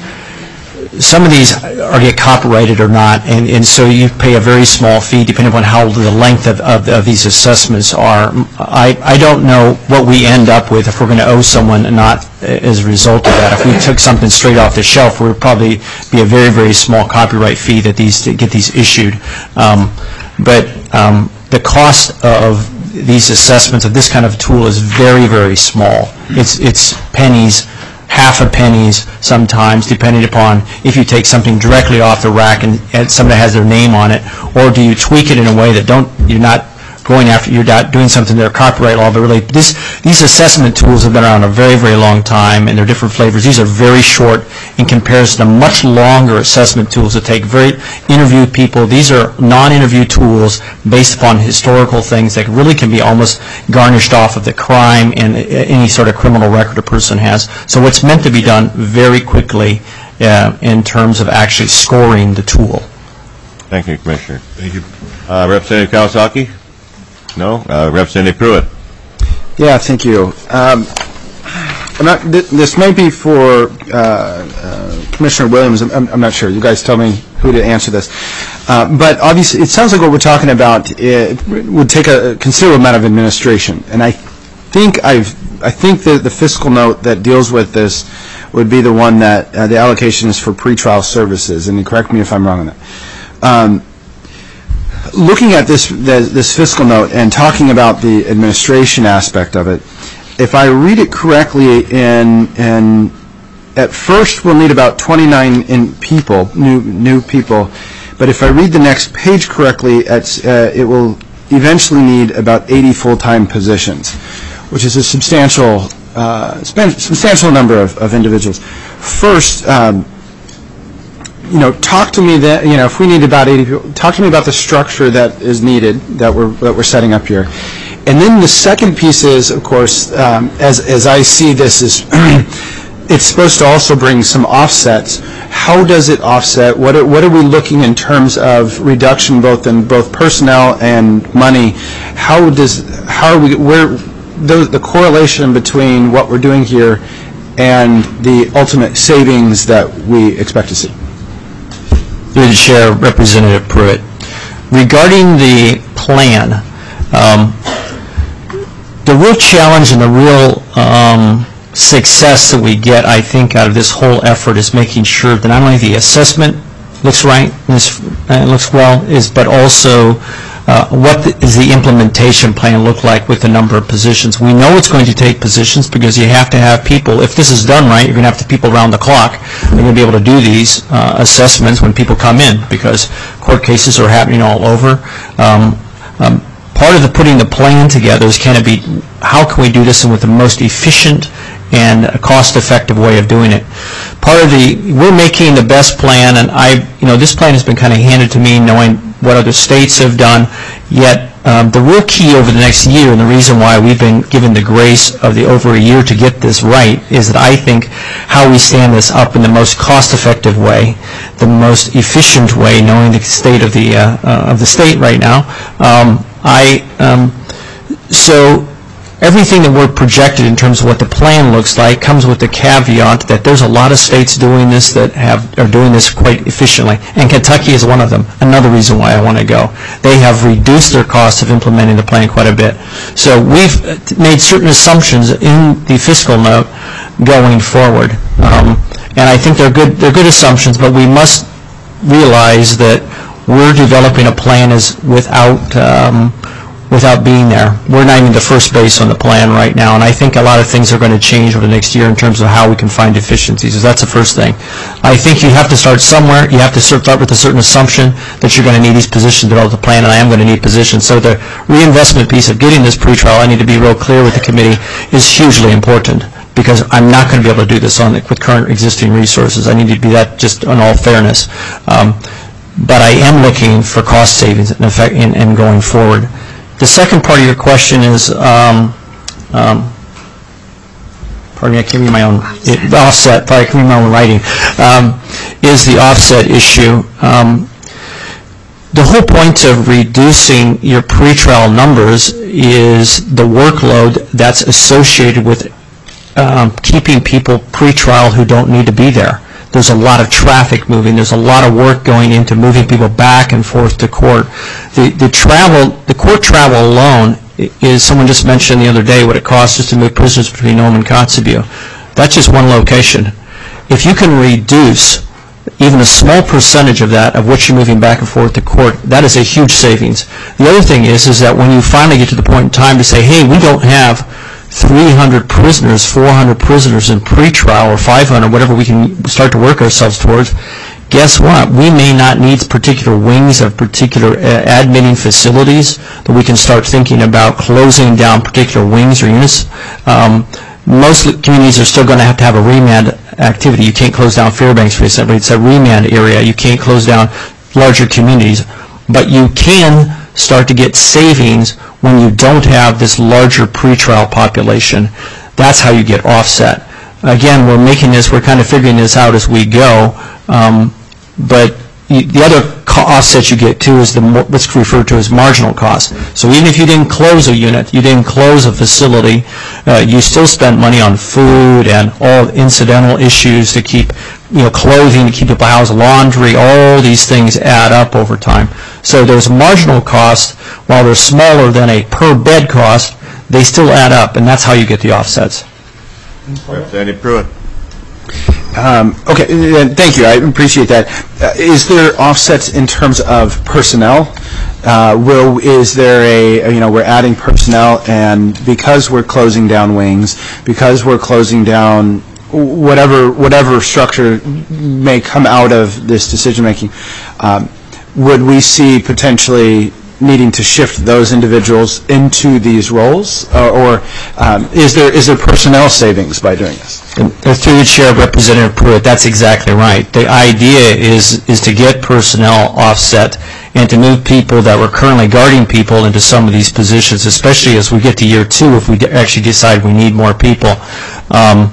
some of these are get copyrighted or not, and, and so you pay a very small fee depending upon how the length of, of, of these assessments are. I, I don't know what we end up with if we're going to owe someone not as a result of that. If we took something straight off the shelf, it would probably be a very, very small copyright fee that these to get these issued. Um, but um, the cost of these assessments of this kind of tool is very, very small. It's it's pennies. Half a pennies sometimes, depending upon if you take something directly off the rack and, and somebody has their name on it, or do you tweak it in a way that don't you're not going after you're not doing something that are copyright law, but really this these assessment tools have been around a very very long time and they're different flavors. These are very short in comparison to much longer assessment tools that take very interviewed people. These are non-interview tools based upon historical things that really can be almost garnished off of the crime and any sort of criminal record a person has. So what's meant to be done very quickly uh, in terms of actually scoring the tool. Thank you, Commissioner. Thank you. Uh, Representative Kawasaki? No? Uh, Representative Pruitt? Yeah, thank you. Um, I'm not, th- this may be for uh, uh, Commissioner Williams. I'm, I'm not sure. You guys tell me who to answer this. Uh, but obviously, it sounds like what we're talking about it would take a considerable amount of administration. And I think I've, I think the, the fiscal note that deals with this would be the one that uh, the allocation is for pretrial services. And correct me if I'm wrong on that. Um, Looking at this this fiscal note and talking about the administration aspect of it, if I read it correctly, in in at first we'll need about twenty-nine in people, new new people, but if I read the next page correctly, it's, uh, it will eventually need about eighty full-time positions, which is a substantial uh, substantial number of, of individuals. First. Um, You know, talk to me that, you know, if we need about eighty people, talk to me about the structure that is needed, that we're that we're setting up here. And then the second piece is, of course, um, as, as I see this, is it's supposed to also bring some offsets. How does it offset? What are, what are we looking in terms of reduction both in both personnel and money? How does, how are we, where, the, the correlation between what we're doing here and the ultimate savings that we expect to see? Through the Chair, Representative Pruitt. Regarding the plan, um, the real challenge and the real um, success that we get, I think, out of this whole effort is making sure that not only the assessment looks right and is, uh, looks well, is but also uh, what the, is the implementation plan look like with the number of positions. We know it's going to take positions because you have to have people. If this is done right, you're going to have to people around the clock. They're going to be able to do these uh, assessments when people come in because court cases are happening all over. Um, um, Part of the putting the plan together is can it be, how can we do this in with the most efficient and cost-effective way of doing it? Part of the, we're making the best plan, and I, you know, this plan has been kind of handed to me knowing what other states have done, yet um, the real key over the next year, and the reason why we've been given the grace of the over a year to get this right, is that I think how we stand this up in the most cost-effective way, the most efficient way, knowing the state of the, uh, uh, of the state right now. Um, I, um, so everything that we're projected in terms of what the plan looks like comes with the caveat that there's a lot of states doing this that have are doing this quite efficiently, and Kentucky is one of them. Another reason why I want to go. They have reduced their cost of implementing the plan quite a bit. So we've made certain assumptions in the fiscal note going forward, um, and I think they're good. They're good assumptions, but we must realize that we're developing a plan as without um, without being there. We're not even the first base on the plan right now, and I think a lot of things are going to change over the next year in terms of how we can find efficiencies. So that's the first thing. I think you have to start somewhere. You have to start with a certain assumption that you're going to need these positions to develop the plan, and I am going to need positions. So the reinvestment piece of getting this pretrial, I need to be real clear with the committee, is hugely important, because I'm not going to be able to do this on the, with current existing resources. I need to be that just in all fairness. Um, But I am looking for cost savings in effect in, in going forward. The second part of your question is, um, um, pardon me, I can't read my own, it, offset, probably I can read my own writing, um, is the offset issue. Um, the whole point of reducing your pretrial numbers is the workload that's associated with um, keeping people pretrial who don't need to be there. There's a lot of traffic moving. There's a lot of work going into moving people back and forth to court. The the travel, the court travel alone is, someone just mentioned the other day what it costs just to move prisoners between Nome and Kotzebue. That's just one location. If you can reduce even a small percentage of that, of what you're moving back and forth to court, that is a huge savings. The other thing is, is that when you finally get to the point in time to say, hey, we don't have three hundred prisoners, four hundred prisoners in pretrial, or five hundred, whatever we can start to work ourselves towards, guess what? We may not need particular wings of particular uh, admitting facilities, that we can start thinking about closing down particular wings or units. Um, most communities are still going to have to have a remand activity. You can't close down Fairbanks, for example. It's a remand area. You can't close down larger communities. But you can start to get savings when you don't have this larger pretrial population. That's how you get offset. Again, we're making this, we're kind of figuring this out as we go, um, but you, the other offset you get too is the what's referred to as marginal cost. So even if you didn't close a unit, you didn't close a facility, uh, you still spent money on food and all incidental issues to keep, you know, clothing, to keep people housed, laundry, all these things add up over time. So there's marginal cost, while they're smaller than a per bed cost, they still add up, and that's how you get the offsets. Representative Pruitt. Um, okay, uh, thank you. I appreciate that. Uh, is there offsets in terms of personnel? Uh, will is there a you know we're adding personnel, and because we're closing down wings, because we're closing down whatever whatever structure may come out of this decision making, um, would we see potentially needing to shift those individuals into these roles, or, or um, is there is there personnel savings by doing this? And through the chair, Representative Pruitt, that's exactly right. The idea is is to get personnel offset and to move people that were currently guarding people into some of these positions, especially as we get to year two, if we actually decide we need more people. Um,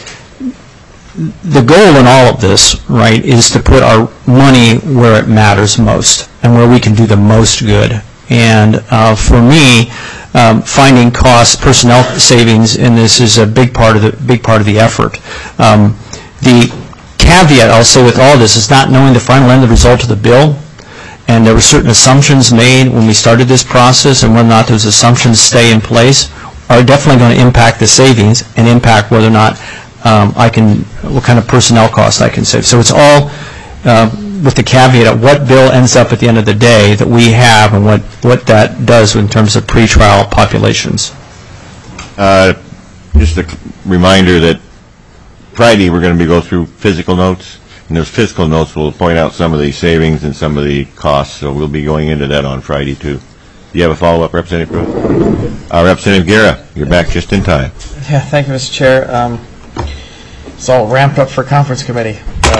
the goal in all of this, right, is to put our money where it matters most and where we can do the most good. And uh, for me, um, finding cost, personnel savings in this is a big part of the big part of the effort. Um, the caveat I'll say with all this is not knowing the final end result of the bill. And there were certain assumptions made when we started this process, and whether or not those assumptions stay in place are definitely going to impact the savings and impact whether or not um, I can, what kind of personnel costs I can save. So it's all uh, with the caveat of what bill ends up at the end of the day that we have and what, what that does in terms of pretrial populations. Uh, just a reminder that Friday we're going to be go through physical notes. And those fiscal notes will point out some of the savings and some of the costs, so we'll be going into that on Friday, too. Do you have a follow-up, Representative Pruitt? Uh, Representative Guerra, you're back just in time. Yeah, thank you, Mister Chair. Um, it's all ramped up for conference committee.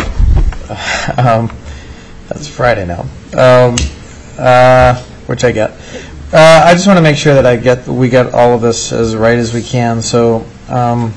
Uh, um, that's Friday now, um, uh, which I get. Uh, I just want to make sure that I get we get all of this as right as we can. So. Um,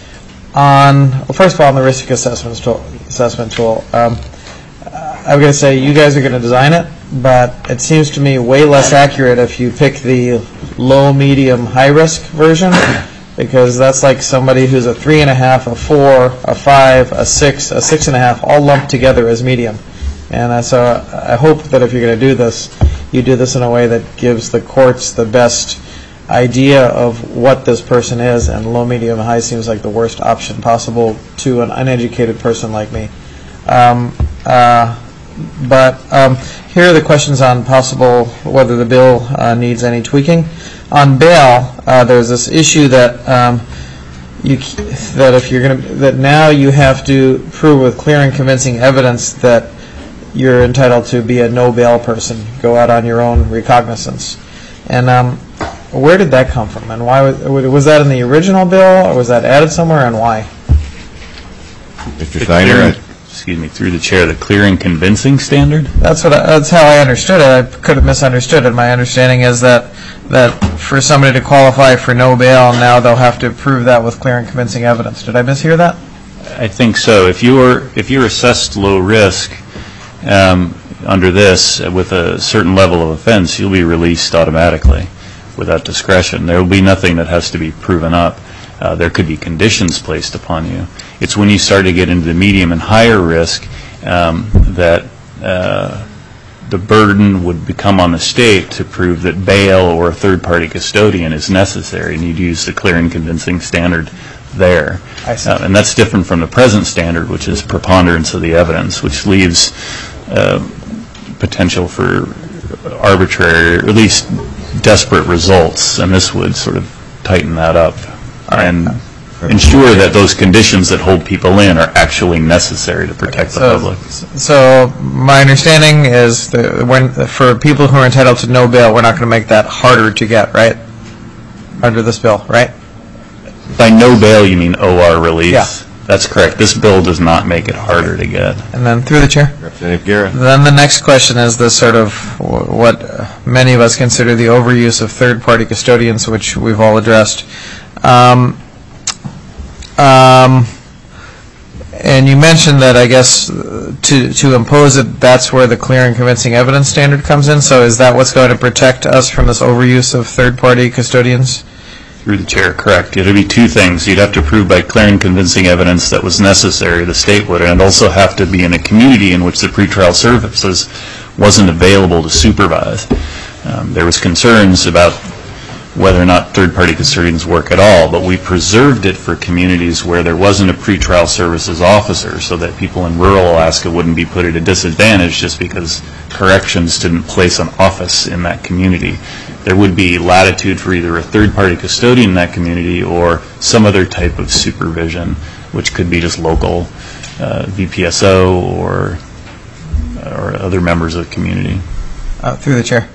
On, well, first of all, on the risk assessment tool, assessment tool, um, I'm going to say you guys are going to design it, but it seems to me way less accurate if you pick the low, medium, high risk version, because that's like somebody who's a three and a half, a four, a five, a six, a six and a half, all lumped together as medium. And uh, so I hope that if you're going to do this, you do this in a way that gives the courts the best idea of what this person is, and low, medium, high seems like the worst option possible to an uneducated person like me. Um, uh, but um, here are the questions on possible whether the bill uh, needs any tweaking. On bail, uh, there's this issue that um, you that if you're going to that now you have to prove with clear and convincing evidence that you're entitled to be a no bail person, go out on your own recognizance, and um, where did that come from, and why was, was that in the original bill, or was that added somewhere, and why? Mister Steiner, excuse me, through the chair, the clear and convincing standard? That's what. I, that's how I understood it. I could have misunderstood it. My understanding is that that for somebody to qualify for no bail, now they'll have to prove that with clear and convincing evidence. Did I mishear that? I think so. If you're if you're assessed low risk um, under this uh, with a certain level of offense, you'll be released automatically without discretion. There will be nothing that has to be proven up. Uh, there could be conditions placed upon you. It's when you start to get into the medium and higher risk um, that uh, the burden would become on the state to prove that bail or a third-party custodian is necessary, and you'd use the clear and convincing standard there. I see. Uh, and that's different from the present standard, which is preponderance of the evidence, which leaves uh, potential for arbitrary, or at least desperate results, and this would sort of tighten that up and ensure that those conditions that hold people in are actually necessary to protect the so, public. So my understanding is that when for people who are entitled to no bail, we're not going to make that harder to get, right? Under this bill, right? By no bail, you mean O R release? Yeah. That's correct. This bill does not make it harder to get. And then through the chair. Representative Guerra. Then the next question is this sort of what many of us consider the overuse of third-party custodians, which we've all addressed. Um, um, and you mentioned that, I guess, to to impose it, that's where the clear and convincing evidence standard comes in. So is that what's going to protect us from this overuse of third-party custodians? Through the chair, correct. It would be two things. You'd have to prove by clear and convincing evidence that was necessary, the state would, and also have to be in a community in which the pretrial services wasn't available to supervise. Um, there was concerns about whether or not third-party custodians work at all, but we preserved it for communities where there wasn't a pretrial services officer, so that people in rural Alaska wouldn't be put at a disadvantage just because corrections didn't place an office in that community. There would be latitude for either a third-party custodian in that community or some other type of supervision, which could be just local uh, V P S O or or other members of the community. Uh, through the chair.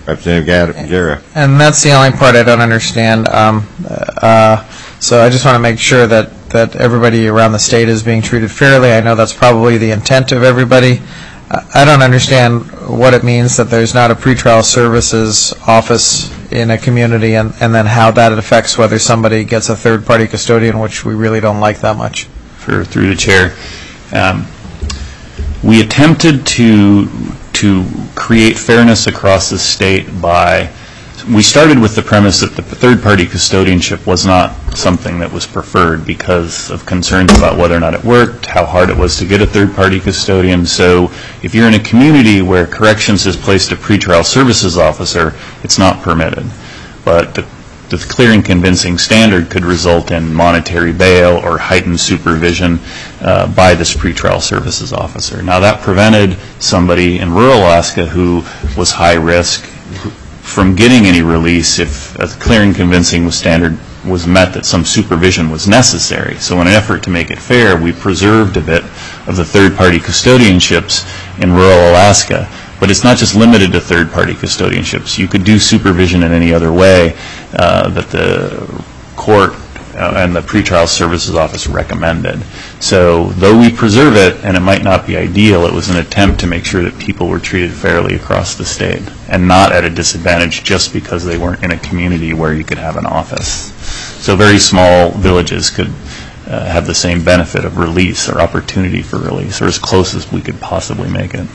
Representative Guerra. And that's the only part I don't understand. Um, uh, so I just want to make sure that, that everybody around the state is being treated fairly. I know that's probably the intent of everybody. I don't understand what it means that there's not a pretrial services office in a community, and, and then how that affects whether somebody gets a third-party custodian, which we really don't like that much. For, through the chair, um, we attempted to to create fairness across the state by, we started with the premise that the third-party custodianship was not something that was preferred because of concerns about whether or not it worked, how hard it was to get a third-party custodian. So if you're in a community where corrections has placed a pretrial services officer, it's not permitted. But the, the clear and convincing standard could result in monetary bail or heightened supervision uh, by this pretrial services officer. Now that prevented somebody in rural Alaska who was high risk from getting any release if a clear and convincing standard was met that some supervision was necessary. So in an effort to make it fair, we preserved a bit of the third-party custodianships in rural Alaska. But it's not just limited to third-party custodianships. You could do supervision in any other way uh, that the court uh, and the pretrial services office recommended. So though we preserve it, and it might not be ideal, it was an attempt to make sure that people were treated fairly across the state and not at a disadvantage just because they weren't in a community where you could have an office. So very small villages could uh, have the same benefit of release or opportunity for release, or as close as we could possibly make it.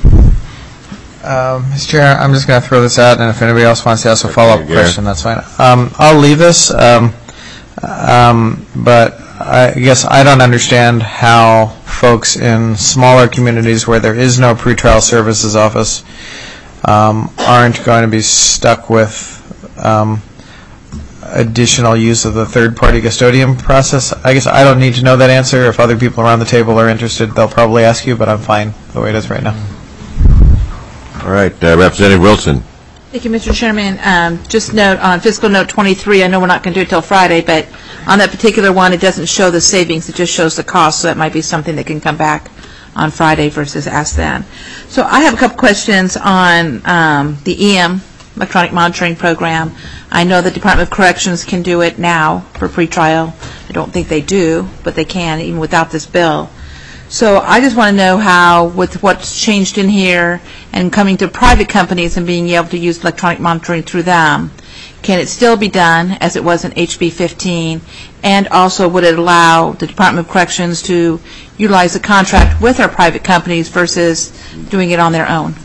Um, Mister Chair, I'm just going to throw this out, and if anybody else wants to ask a follow-up question, that's fine. Um, I'll leave this, um, um, but I guess I don't understand how folks in smaller communities where there is no pretrial services office um, aren't going to be stuck with um, additional use of the third-party custodian process. I guess I don't need to know that answer. If other people around the table are interested, they'll probably ask you, but I'm fine the way it is right now. All right, uh, Representative Wilson. Thank you, Mister Chairman. Um, just note on fiscal note twenty-three, I know we're not going to do it till Friday, but on that particular one, it doesn't show the savings, it just shows the cost, so that might be something that can come back on Friday versus ask then. So I have a couple questions on um, the E M, electronic monitoring program. I know the Department of Corrections can do it now for pretrial. I don't think they do, but they can even without this bill. So I just want to know how, with what's changed in here and coming to private companies and being able to use electronic monitoring through them, can it still be done as it was in H B fifteen? And also, would it allow the Department of Corrections to utilize a contract with our private companies versus doing it on their own?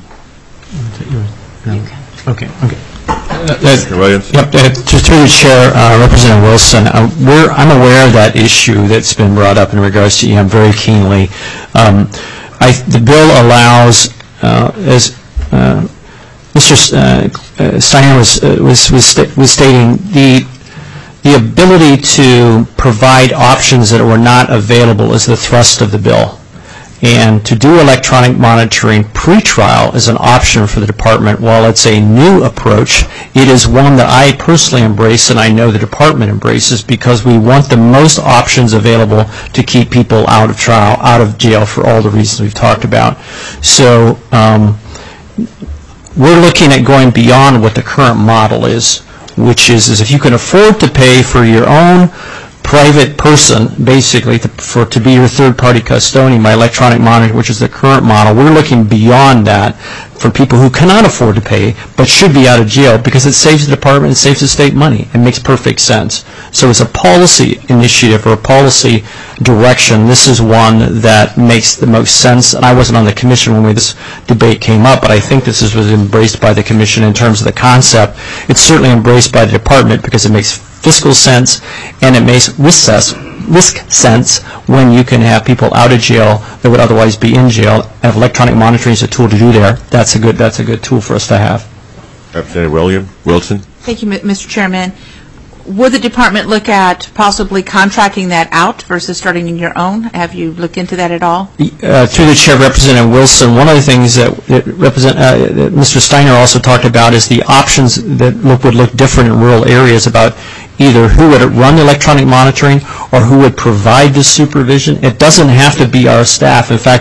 Okay, okay. Mister Williams. Yep, uh, to through the chair, uh, Representative Wilson, uh, we're, I'm aware of that issue that's been brought up in regards to E M very keenly. Um, I, the bill allows, uh, as uh, Mister S- uh, uh, Steiner was, uh, was, was, sta- was stating, the the ability to provide options that were not available is the thrust of the bill. And to do electronic monitoring pre-trial is an option for the department. While it's a new approach, it is one that I personally embrace and I know the department embraces because we want the most options available to keep people out of trial, out of jail for all the reasons we've talked about. So um, we're looking at going beyond what the current model is, which is, is if you can afford to pay for your own private person, basically, to, for to be your third-party custodian by electronic monitoring, which is the current model. We're looking beyond that for people who cannot afford to pay but should be out of jail because it saves the department, it saves the state money. It makes perfect sense. So it's a policy initiative or a policy direction. This is one that makes the most sense. And I wasn't on the commission when we, this debate came up, but I think this is, was embraced by the commission in terms of the concept. It's certainly embraced by the department because it makes fiscal sense and it makes risk sense, risk sense when you can have people out of jail that would otherwise be in jail. And if electronic monitoring is a tool to do there, that's a good that's a good tool for us to have. Representative William Wilson. Thank you, Mister Chairman. Would the department look at possibly contracting that out versus starting in your own? Have you looked into that at all? Uh, through the chair, Representative Wilson, one of the things that, that, represent, uh, that Mister Steiner also talked about is the options that look, would look different in rural areas about either who would run the electronic monitoring or who would provide the supervision. It doesn't have to be our staff. In fact,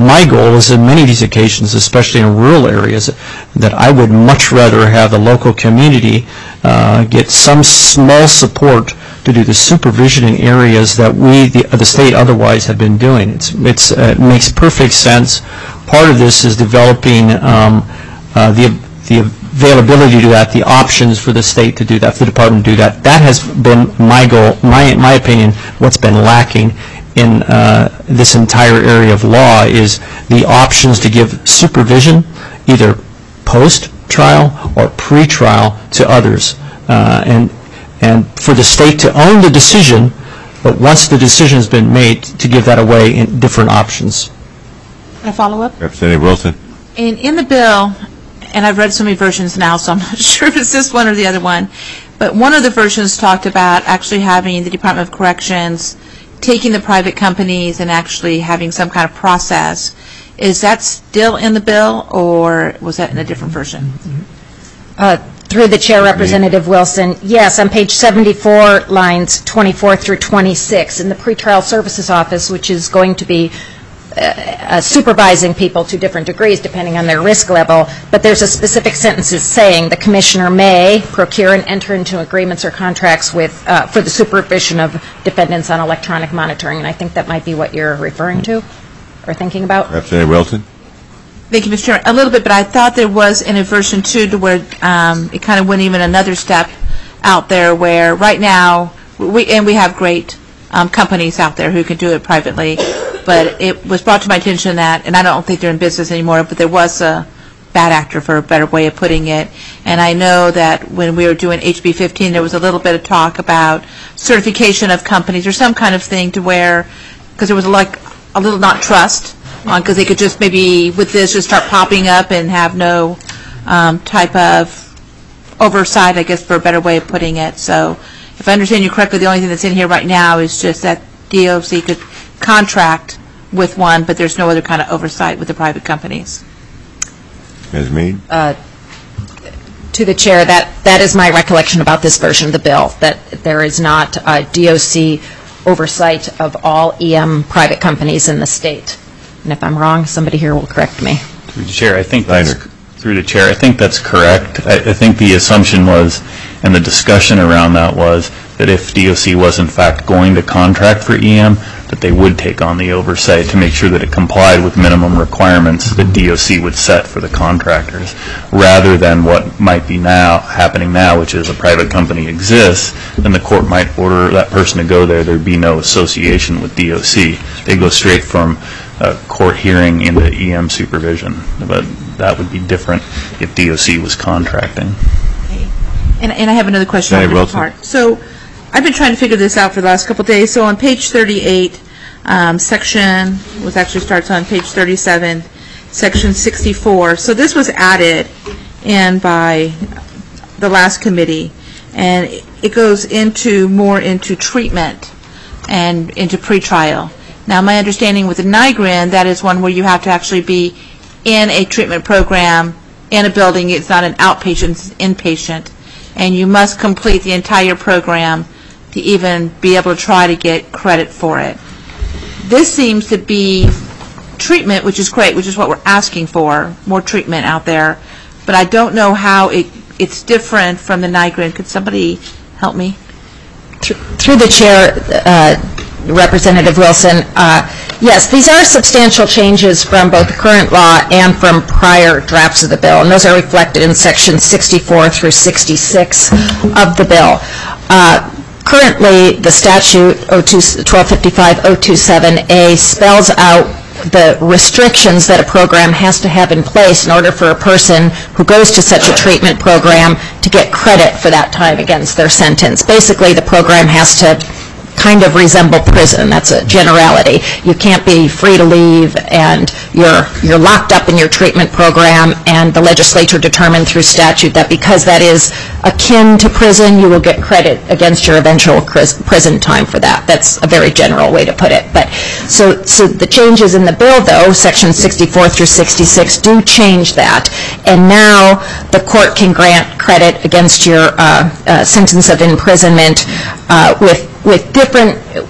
my goal is in many of these occasions, especially in rural areas, that I would much rather have the local community uh, get some small support to do the supervision in areas that we, the, the state, otherwise have been doing. It's, it's, uh, it makes perfect sense. Part of this is developing um, uh, the, the availability to do that, the options for the state to do that, for the department to do that. That has been my goal, my, my opinion, what's been lacking in uh, this entire area of law is the options to give supervision, either post-trial or pre-trial, to others. Uh, and And for the state to own the decision, but once the decision has been made, to give that away in different options. Can I follow up? Representative Wilson. In, in the bill, and I've read so many versions now, so I'm not sure if it's this one or the other one, but one of the versions talked about actually having the Department of Corrections taking the private companies and actually having some kind of process. Is that still in the bill, or was that in a different version? Uh, Through the chair, Representative Wilson, yes, on page seventy-four, lines twenty-four through twenty-six, in the pretrial services office, which is going to be uh, uh, supervising people to different degrees depending on their risk level, but there's a specific sentence saying the commissioner may procure and enter into agreements or contracts with uh, for the supervision of defendants on electronic monitoring, and I think that might be what you're referring to or thinking about. Representative Wilson. Thank you, Mister Chairman. A little bit, but I thought there was in a version two to where um, it kind of went even another step out there where right now, we and we have great um, companies out there who can do it privately, but it was brought to my attention that, and I don't think they're in business anymore, but there was a bad actor, for a better way of putting it. And I know that when we were doing H B fifteen, there was a little bit of talk about certification of companies or some kind of thing to where, because there was like a little not trust, because they could just maybe with this just start popping up and have no um, type of oversight, I guess, for a better way of putting it. So if I understand you correctly, the only thing that's in here right now is just that D O C could contract with one, but there's no other kind of oversight with the private companies. Miz Mead. Uh, to the chair, that, that is my recollection about this version of the bill, that there is not uh, D O C oversight of all E M private companies in the state. And if I'm wrong, somebody here will correct me. Through the chair, I think that's, through the chair, I think that's correct. I, I think the assumption was, and the discussion around that was, that if D O C was in fact going to contract for E M, that they would take on the oversight to make sure that it complied with minimum requirements that D O C would set for the contractors, rather than what might be now happening now, which is a private company exists, then the court might order that person to go there. There'd be no association with D O C. They go straight from a court hearing into E M supervision, but that would be different if D O C was contracting. Okay. And, and I have another question Hey, on this part. So I've been trying to figure this out for the last couple of days. So on page thirty-eight, um, section, was actually starts on page thirty-seven, section sixty-four. So this was added in by the last committee, and it goes into more into treatment and into pretrial. Now, my understanding with the NIGRIN, that is one where you have to actually be in a treatment program in a building. It's not an outpatient, it's inpatient. And you must complete the entire program to even be able to try to get credit for it. This seems to be treatment, which is great, which is what we're asking for, more treatment out there. But I don't know how it, it's different from the NIGRIN. Could somebody help me? Through the chair, uh, Representative Wilson, uh, yes, these are substantial changes from both the current law and from prior drafts of the bill, and those are reflected in section sixty-four through sixty-six of the bill. Uh, currently, the statute twelve fifty-five oh twenty-seven A spells out the restrictions that a program has to have in place in order for a person who goes to such a treatment program to get credit for that time against their sentence. Basically, the program has to kind of resemble prison. That's a generality. You can't be free to leave, and you're you're locked up in your treatment program, and the legislature determined through statute that because that is akin to prison, you will get credit against your eventual prison time for that. That's a very general way to put it. But so so the changes in the bill, though, section sixty-four through sixty-six, do change that, and now the court can grant credit against your uh, uh, sentence of imprisonment uh, with with different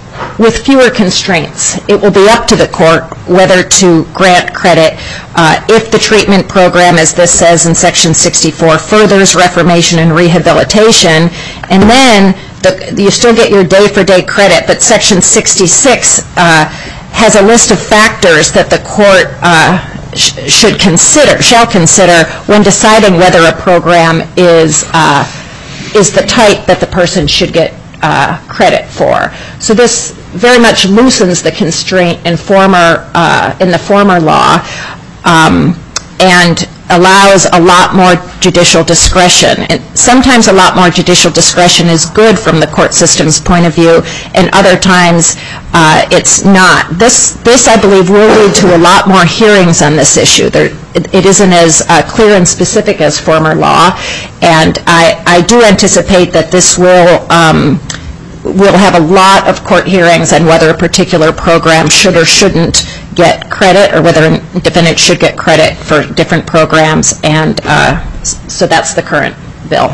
with fewer constraints. It will be up to the court whether to grant credit uh, if the treatment program, as this says in Section sixty-four, furthers reformation and rehabilitation, and then the, you still get your day-for-day credit, but Section sixty-six uh, has a list of factors that the court uh, sh should consider, shall consider, when deciding whether a program is, uh, is the type that the person should get uh, credit for. So this very much loosens the constraint in former, uh, in the former law, um, and allows a lot more judicial discretion. And sometimes a lot more judicial discretion is good from the court system's point of view, and other times uh, it's not. This, this, I believe, will lead to a lot more hearings on this issue. There, it, it isn't as uh, clear and specific as former law, and I, I do anticipate that this will um, we'll have a lot of court hearings on whether a particular program should or shouldn't get credit, or whether a defendant should get credit for different programs, and uh, so that's the current bill.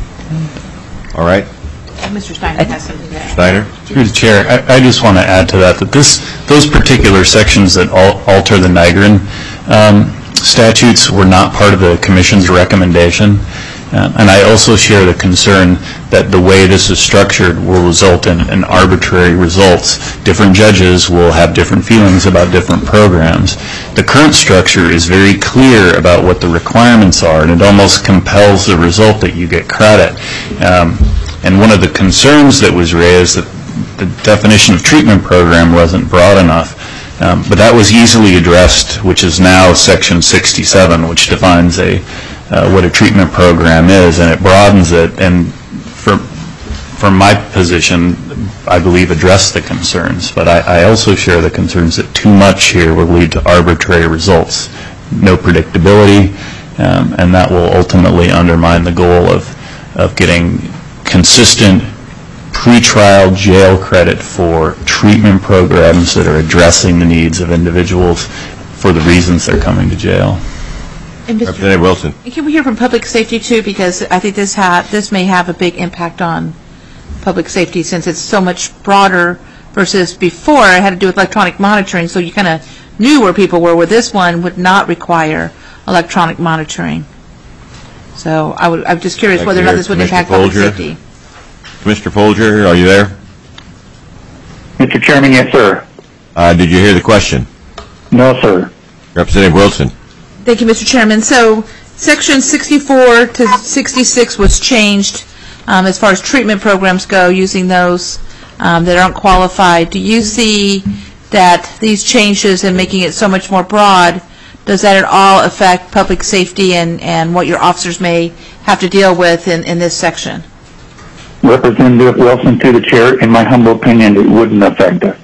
All right. Mister Steiner has something to add. Steiner? Through the chair, I, I just want to add to that that this, those particular sections that al alter the NIGRIN um, statutes were not part of the Commission's recommendation. Uh, and I also share the concern that the way this is structured will result in, in arbitrary results. Different judges will have different feelings about different programs. The current structure is very clear about what the requirements are, and it almost compels the result that you get credit. Um, and one of the concerns that was raised, that the definition of treatment program wasn't broad enough. Um, but that was easily addressed, which is now Section sixty-seven, which defines a Uh, what a treatment program is, and it broadens it, and for, from my position, I believe address the concerns, but I, I also share the concerns that too much here will lead to arbitrary results, no predictability, um, and that will ultimately undermine the goal of, of getting consistent pretrial jail credit for treatment programs that are addressing the needs of individuals for the reasons they're coming to jail. Representative Wilson. Can we hear from public safety too, because I think this ha this may have a big impact on public safety, since it's so much broader versus before it had to do with electronic monitoring, so you kind of knew where people were, where this one would not require electronic monitoring. So I would, I'm just curious whether or not this would impact public safety. Mister Folger, are you there? Mister Chairman, yes, sir. Uh, did you hear the question? No, sir. Representative Wilson. Thank you, Mister Chairman. So Section sixty-four to sixty-six was changed um, as far as treatment programs go, using those um, that aren't qualified. Do you see that these changes and making it so much more broad, does that at all affect public safety and, and what your officers may have to deal with in, in this section? Representative Wilson, to the chair, in my humble opinion, it wouldn't affect us.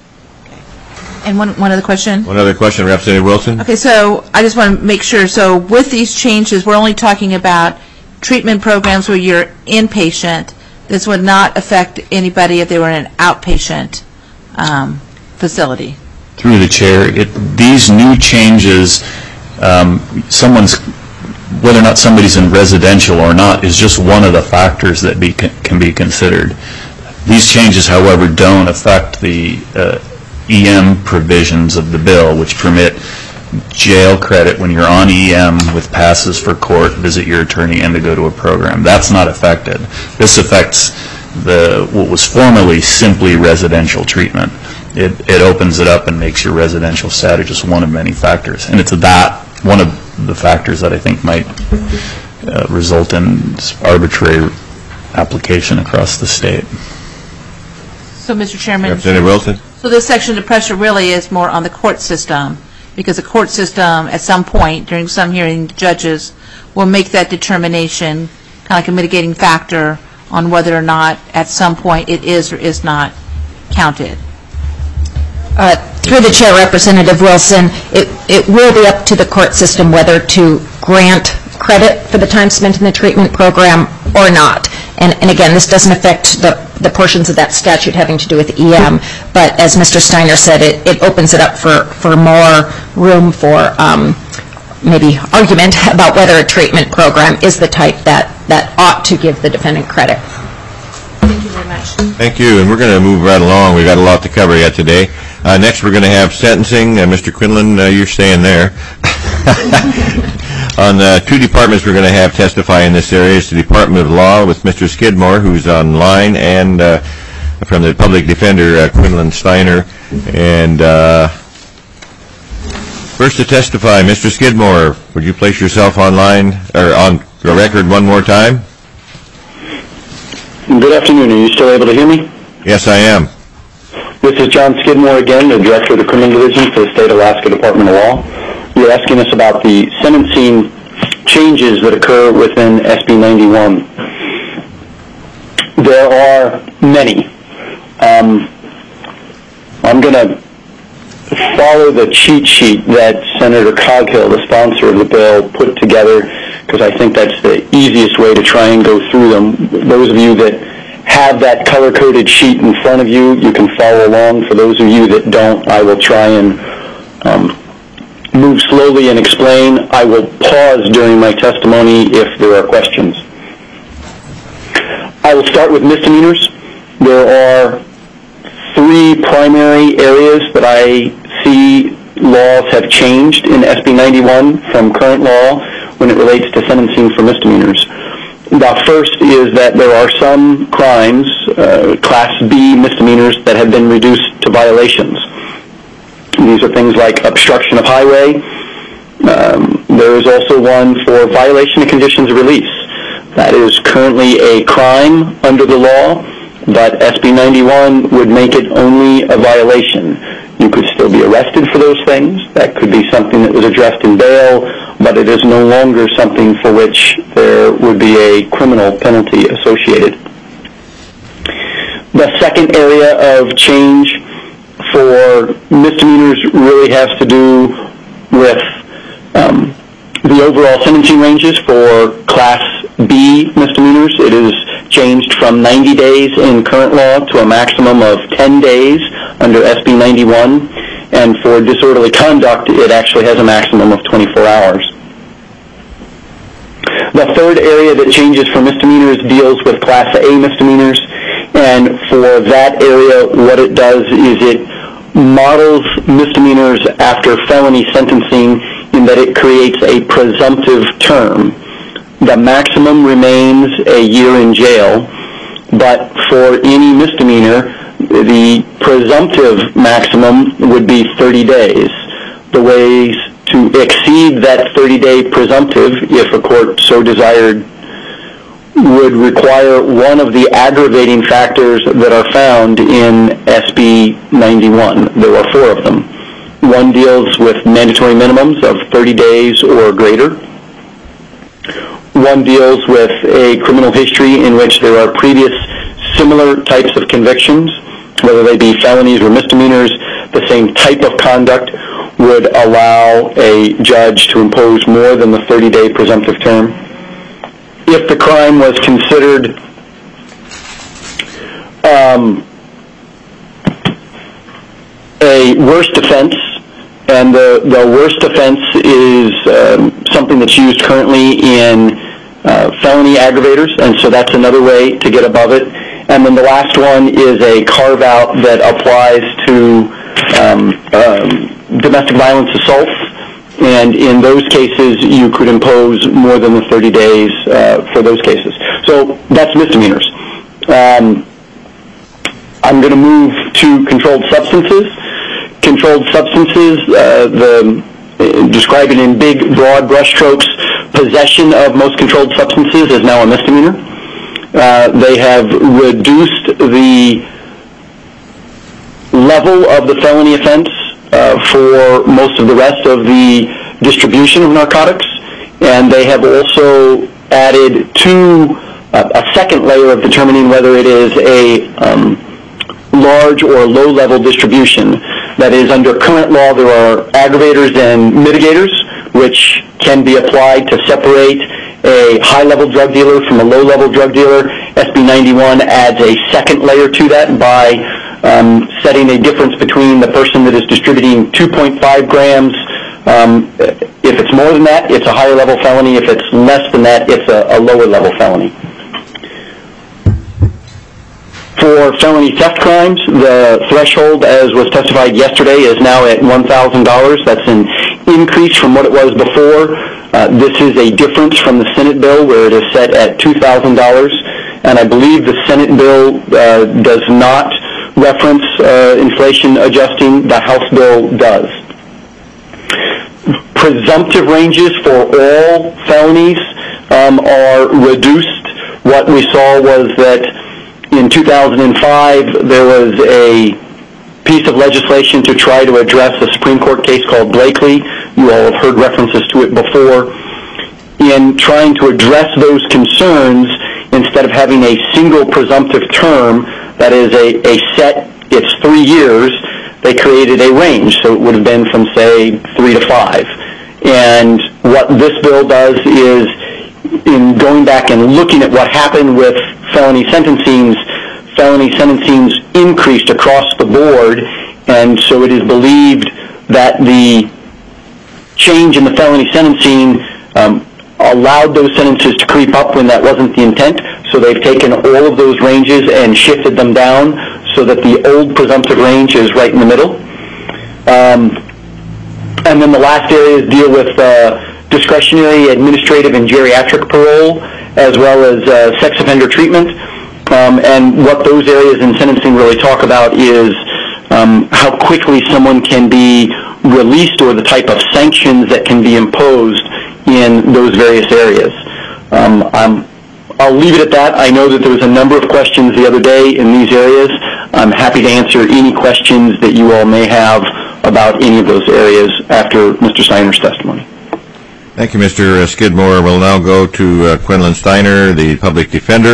And one, one other question? One other question, Representative Wilson. Okay, so I just want to make sure, so with these changes, we're only talking about treatment programs where you're inpatient. This would not affect anybody if they were in an outpatient um, facility. Through the chair, it, these new changes, um, someone's, whether or not somebody's in residential or not, is just one of the factors that be, can be considered. These changes, however, don't affect the uh, E M provisions of the bill, which permit jail credit when you're on E M with passes for court, visit your attorney, and to go to a program. That's not affected. This affects the what was formerly simply residential treatment. It, it opens it up and makes your residential status just one of many factors. And it's that, one of the factors that I think might uh, result in arbitrary application across the state. So, Mister Chairman, Representative Wilson. so this section of pressure really is more on the court system, because the court system, at some point, during some hearing, judges will make that determination, kind of like a mitigating factor, on whether or not, at some point, it is or is not counted. Uh, through the chair, Representative Wilson, it, it will be up to the court system whether to grant credit for the time spent in the treatment program or not. And, and again, this doesn't affect the, the portions of that statute having to do with E M, but as Mister Steiner said, it, it opens it up for, for more room for um, maybe argument about whether a treatment program is the type that, that ought to give the defendant credit. Thank you very much. much. Thank you, and we're going to move right along. We've got a lot to cover yet today. Uh, next, we're going to have sentencing. Uh, Mister Quinlan, uh, you're staying there. On uh, two departments we're going to have testify in this area. It's the Department of Law with Mister Skidmore, who's online, and uh, from the Public Defender, uh, Quinlan Steiner. And uh, first to testify, Mister Skidmore, would you place yourself online, or on the record one more time? Good afternoon. Are you still able to hear me? Yes, I am. This is John Skidmore again, the Director of the Criminal Division for the State of Alaska Department of Law. You're asking us about the sentencing changes that occur within S B ninety-one. There are many. Um, I'm going to follow the cheat sheet that Senator Coghill, the sponsor of the bill, put together, because I think that's the easiest way to try and go through them. Those of you that have that color-coded sheet in front of you, you can follow along. For those of you that don't, I will try and um, move slowly and explain. I will pause during my testimony if there are questions. I will start with misdemeanors. There are three primary areas that I see laws have changed in S B ninety-one from current law when it relates to sentencing for misdemeanors. The first is that there are some crimes, uh, Class B misdemeanors, that have been reduced to violations. These are things like obstruction of highway. Um, there is also one for violation of conditions of release. That is currently a crime under the law, but S B ninety-one would make it only a violation. You could still be arrested for those things. That could be something that was addressed in bail, but it is no longer something for which there would be a criminal penalty associated. The second area of change for misdemeanors really has to do with um, the overall sentencing ranges for Class B misdemeanors. It is changed from ninety days in current law to a maximum of ten days under S B ninety-one, and for disorderly conduct, it actually has a maximum of twenty-four hours. The third area that changes for misdemeanors deals with Class A misdemeanors, and for that area, what it does is it models misdemeanors after felony sentencing in that it creates a presumptive term. The maximum remains a year in jail, but for any misdemeanor, the presumptive maximum would be thirty days. The ways to exceed that thirty-day presumptive, if a court so desired, would require one of the aggravating factors that are found in S B ninety-one. There are four of them. One deals with mandatory minimums of thirty days or greater. One deals with a criminal history in which there are previous similar types of convictions, whether they be felonies or misdemeanors. The same type of conduct would allow a judge to impose more than the thirty-day presumptive term. If the crime was considered um, a worst offense, and the, the worst offense is um, something that's used currently in uh, felony aggravators, and so that's another way to get above it. And then the last one is a carve-out that applies to um, um, domestic violence assaults, and in those cases you could impose more than the thirty days uh, for those cases. So that's misdemeanors. Um, I'm going to move to controlled substances. Controlled substances, uh, the, uh, describe it in big, broad brushstrokes. Possession of most controlled substances is now a misdemeanor. Uh, they have reduced the level of the felony offense uh, for most of the rest of the distribution of narcotics, and they have also added to uh, a second layer of determining whether it is a um, large or low-level distribution. That is, under current law, there are aggravators and mitigators, which can be applied to separate a high-level drug dealer from a low-level drug dealer. S B ninety-one adds a second layer to that by um, setting a difference between the person that is distributing two point five grams. Um, if it's more than that, it's a higher-level felony. If it's less than that, it's a, a lower-level felony. For felony theft crimes, the threshold, as was testified yesterday, is now at one thousand dollars. That's an increase from what it was before. Uh, this is a difference from the Senate bill, where it is set at two thousand dollars. And I believe the Senate bill uh, does not reference uh, inflation adjusting. The House bill does. Presumptive ranges for all felonies um, are reduced. What we saw was that in two thousand five, there was a piece of legislation to try to address a Supreme Court case called Blakely. You all have heard references to it before. In trying to address those concerns, instead of having a single presumptive term, that is a, a set, it's three years, they created a range. So it would have been from, say, three to five. And what this bill does is, in going back and looking at what happened with felony sentencings, felony sentencings increased across the board, and so it is believed that the change in the felony sentencing um, allowed those sentences to creep up when that wasn't the intent. So they've taken all of those ranges and shifted them down so that the old presumptive range is right in the middle. Um, and then the last areas deal with uh, discretionary, administrative, and geriatric parole, as well as uh, sex offender treatment. Um, and what those areas in sentencing really talk about is um, how quickly someone can be released, or the type of sanctions that can be imposed in those various areas. Um, I'm, I'll leave it at that. I know that there was a number of questions the other day in these areas. I'm happy to answer any questions that you all may have about any of those areas after Mister Steiner's testimony. Thank you, Mister Skidmore. We'll now go to uh, Quinlan Steiner, the public defender.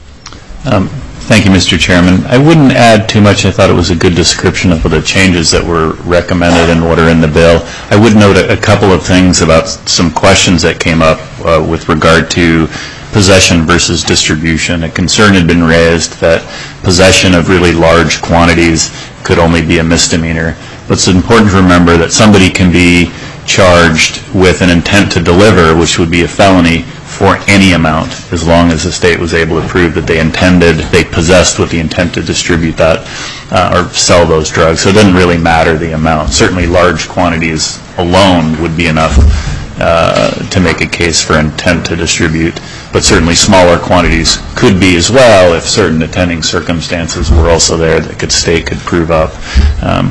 Um, thank you, Mister Chairman. I wouldn't add too much. I thought it was a good description of the changes that were recommended and what are in the bill. I would note a, a couple of things about some questions that came up uh, with regard to possession versus distribution. A concern had been raised that possession of really large quantities could only be a misdemeanor. But it's important to remember that somebody can be charged with an intent to deliver, which would be a felony, for any amount, as long as the state was able to prove that they intended, they possessed with the intent to distribute that uh, or sell those drugs. So it doesn't really matter the amount. Certainly large quantities alone would be enough uh, to make a case for intent to distribute, but certainly smaller quantities could be as well if certain attending circumstances were also there that the state could prove up. Um,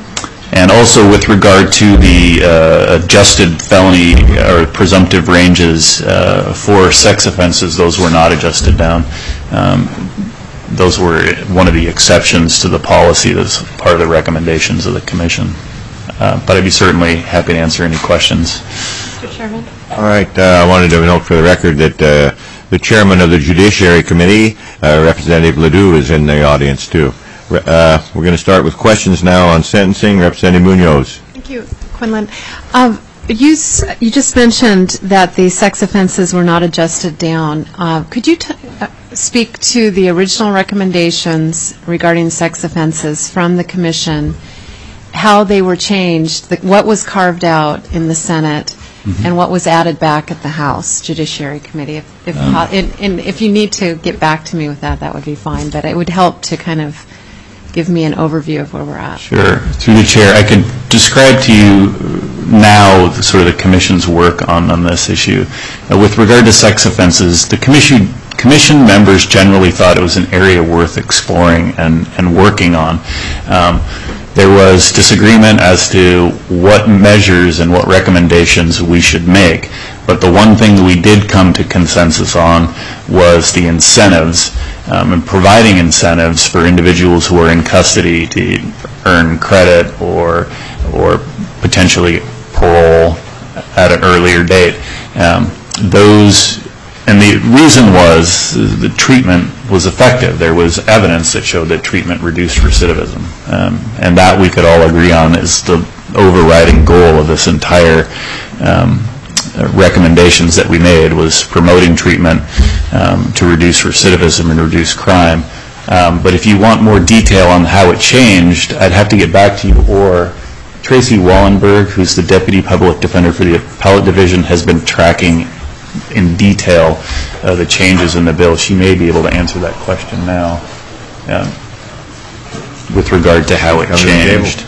And also with regard to the uh, adjusted felony or presumptive ranges uh, for sex offenses, those were not adjusted down. Um, those were one of the exceptions to the policy that's part of the recommendations of the Commission. Uh, but I'd be certainly happy to answer any questions. Mister Chairman? All right. Uh, I wanted to note for the record that uh, the chairman of the Judiciary Committee, uh, Representative Ledoux, is in the audience, too. Uh, we're going to start with questions now on sentencing. Representative Munoz. Thank you, Quinlan. Um, you, you just mentioned that the sex offenses were not adjusted down. Uh, could you t uh, speak to the original recommendations regarding sex offenses from the Commission, how they were changed, the, what was carved out in the Senate, mm-hmm. and what was added back at the House Judiciary Committee? If, if, um. and, and if you need to get back to me with that, that would be fine. But it would help to kind of give me an overview of where we're at. Sure. Through the chair, I could describe to you now the, sort of the Commission's work on, on this issue. Uh, with regard to sex offenses, the Commission, commission members generally thought it was an area worth exploring and, and working on. Um, there was disagreement as to what measures and what recommendations we should make. But the one thing that we did come to consensus on was the incentives, um, and providing incentives for individuals who are in custody to earn credit or or potentially parole at an earlier date. Um, those, and the reason was the treatment was effective. There was evidence that showed that treatment reduced recidivism, um, and that we could all agree on is the overriding goal of this entire um, recommendations that we made, was promoting treatment um, to reduce recidivism and reduce crime. Um, but if you want more detail on how it changed, I'd have to get back to you, or Tracy Wallenberg, who's the Deputy Public Defender for the Appellate Division, has been tracking in detail uh, the changes in the bill. She may be able to answer that question now. uh, with regard to how it Come to the table. changed.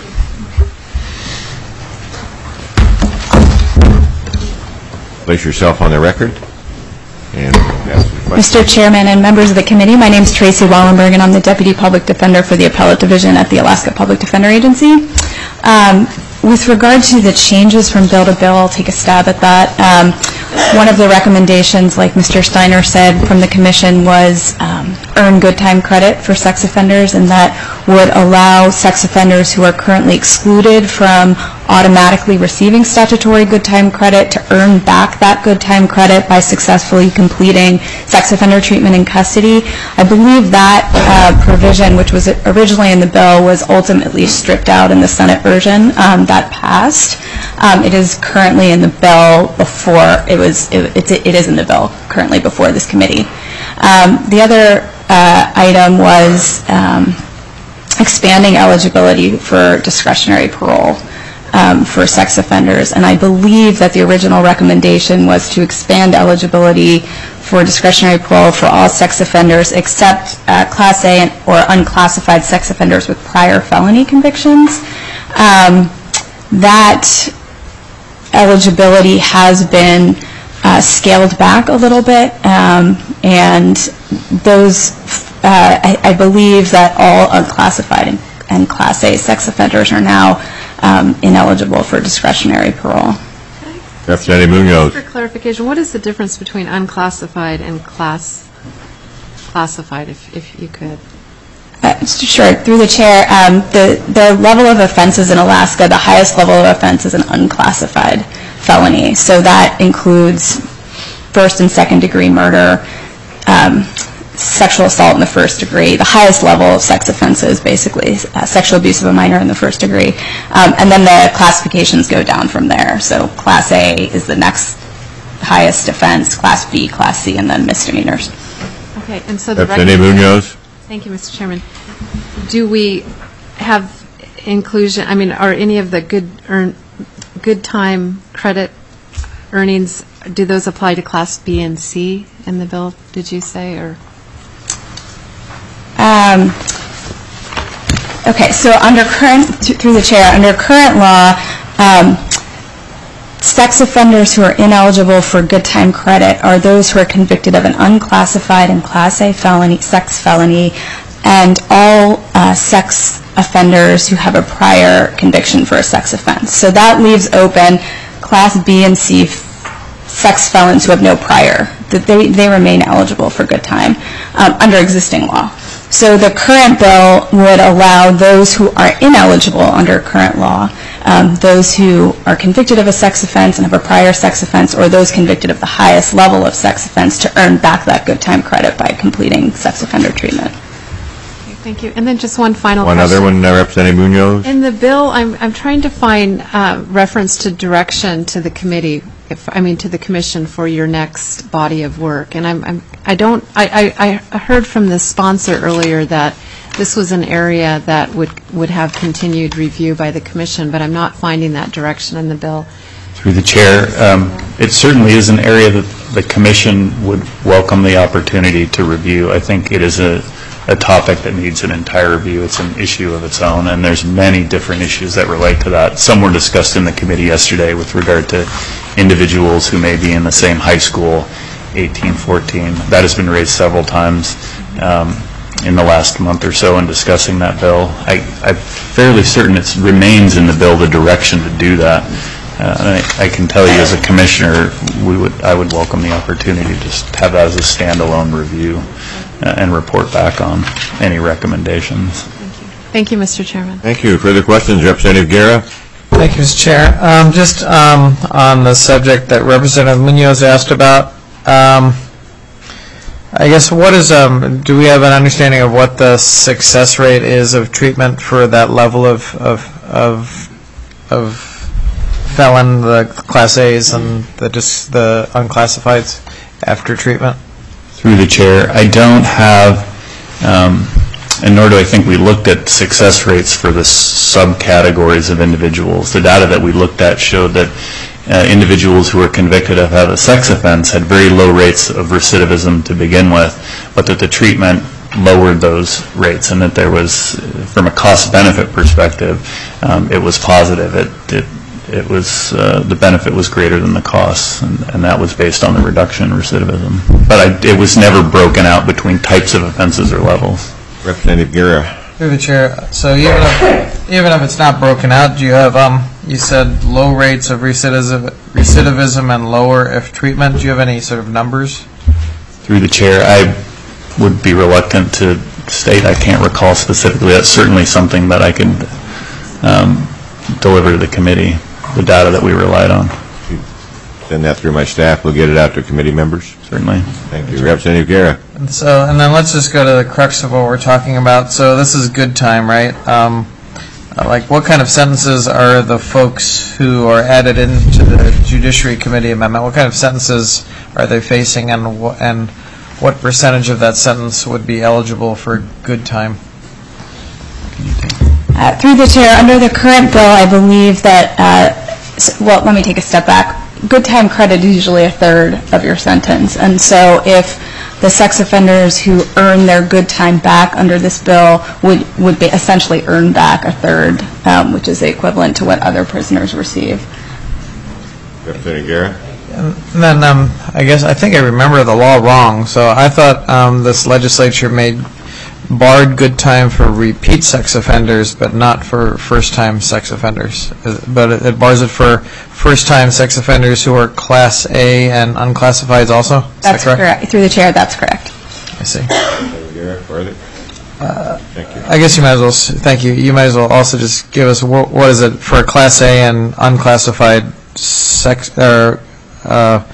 Place yourself on the record. And ask the question. Mister Chairman and members of the committee, my name is Tracy Wallenberg, and I'm the Deputy Public Defender for the Appellate Division at the Alaska Public Defender Agency. Um, with regard to the changes from bill to bill, I'll take a stab at that. Um, one of the recommendations, like Mister Steiner said, from the Commission was um, earn good time credit for sex offenders, and that would allow sex offenders who are currently excluded from automatically receiving statutory good time credit to earn back that good time credit by successfully completing sex offender treatment in custody. I believe that uh, provision, which was originally in the bill, was ultimately stripped out in the Senate version um, that passed. Um, it is currently in the bill before it was. It, it, it is in the bill currently before this committee. Um, the other uh, item was um, expanding eligibility for discretionary parole um, for sex offenders, and I believe that the original recommendation was to expand eligibility for discretionary parole for all sex offenders except uh, Class A or unclassified sex offenders with prior felony convictions. Um, that eligibility has been uh, scaled back a little bit, um, and those, uh, I, I believe that all unclassified and, and Class A sex offenders are now um, ineligible for discretionary parole. Representative Munoz. For clarification, what is the difference between unclassified and class classified, if, if you could? Uh, sure. Through the chair, um, the, the level of offenses in Alaska, the highest level of offense is an unclassified felony. So that includes first and second degree murder, um, sexual assault in the first degree, the highest level of sex offenses, basically, uh, sexual abuse of a minor in the first degree. Um, and then the classifications go down from there. So Class A is the next highest offense, Class B, Class C, and then misdemeanors. Okay, and so the Representative Munoz. Thank you, Mister Chairman. Do we have inclusion, I mean, are any of the good earn, good time credit earnings, do those apply to Class B and C in the bill, did you say, or? Um, okay, so under current, through the chair, under current law, um, sex offenders who are ineligible for good time credit are those who are convicted of an unclassified and Class A felony, sex felony, and all uh, sex offenders who have a prior conviction for a sex offense. So that leaves open Class B and C sex felons who have no prior, that they, they remain eligible for good time um, under existing law. So the current bill would allow those who are ineligible under current law, um, those who are convicted of a sex offense and have a prior sex offense, or those convicted of the highest level of sex offense, to earn back that good time credit by completing sex offender treatment. Okay, thank you. And then just one final One question. other one, uh, Representative Munoz. In the bill, I'm, I'm trying to find uh, reference to direction to the committee, if, I mean to the commission for your next body of work. And I'm, I'm, I don't, I, I, I heard from the sponsor earlier that this was an area that would, would have continued review by the commission, but I'm not finding that direction in the bill. Through the chair, um, it certainly is an area that the commission would welcome the opportunity to review. I think it is a, a topic that needs an entire review. It's an issue of its own, and there's many different issues that relate to that. Some were discussed in the committee yesterday with regard to individuals who may be in the same high school, eighteen, fourteen. That has been raised several times um, in the last month or so in discussing that bill. I, I'm fairly certain it remains in the bill the direction to do that. Uh, and I, I can tell you as a commissioner, we would, I would welcome the opportunity to just have that as a standalone review uh, and report back on any recommendations. Thank you. Thank you, Mister Chairman. Thank you. Further questions, Representative Guerra? Thank you, Mister Chair. Um, just um, on the subject that Representative Munoz asked about, um, I guess what is, um, do we have an understanding of what the success rate is of treatment for that level of, of, of, of felon, the Class A's and the, just the unclassifieds after treatment? Through the chair, I don't have, um, and nor do I think we looked at success rates for the subcategories of individuals. The data that we looked at showed that uh, individuals who were convicted of a sex offense had very low rates of recidivism to begin with, but that the treatment lowered those rates, and that there was, from a cost-benefit perspective, um, it was positive. It, it, it was, uh, the benefit was greater than the costs, and, and that was based on the reduction in recidivism. But I, it was never broken out between types of offenses or levels. Representative Guerra. Through the chair, so even if, even if it's not broken out, do you have, um, you said low rates of recidivism, recidivism and lower if treatment, do you have any sort of numbers? Through the chair, I would be reluctant to state. I can't recall specifically. That's certainly something that I could um, deliver to the committee, the data that we relied on. Send that through my staff. We'll get it out to committee members. Certainly. Thank you. Representative Guerra. And so, and then let's just go to the crux of what we're talking about. So this is good time, right? Um, like, what kind of sentences are the folks who are added into the Judiciary Committee amendment? What kind of sentences are they facing, and wh and what percentage of that sentence would be eligible for good time? Uh, through the chair, under the current bill, I believe that, uh, s well, let me take a step back. Good time credit is usually a third of your sentence. And so if the sex offenders who earn their good time back under this bill would, would be essentially earn back a third, um, which is the equivalent to what other prisoners receive. Representative Guerra. And then um, I guess I think I remember the law wrong. So I thought um, this legislature made barred good time for repeat sex offenders, but not for first-time sex offenders. But it, it bars it for first-time sex offenders who are Class A and unclassifieds also? Is That's that correct? correct. Through the chair, that's correct. I see. Further? Uh, Thank you. I guess you might as well, s- thank you. You might as well also just give us, wh what is it for a Class A and unclassified sex, or uh,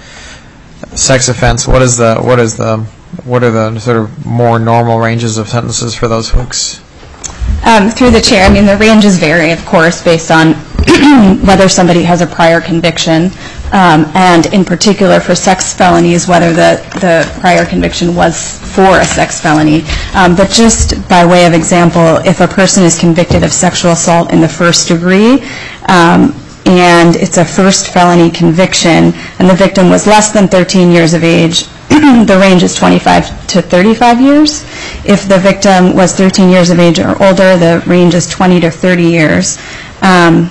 sex offense? What is the, what is the, what are the sort of more normal ranges of sentences for those folks? Um, through the chair, I mean, the ranges vary, of course, based on whether somebody has a prior conviction, um, and in particular for sex felonies, whether the, the prior conviction was for a sex felony. Um, but just by way of example, if a person is convicted of sexual assault in the first degree, um, and it's a first felony conviction, and the victim was less than thirteen years of age, the range is twenty-five to thirty-five years. If the victim was thirteen years of age or older, the range is twenty to thirty years. Um,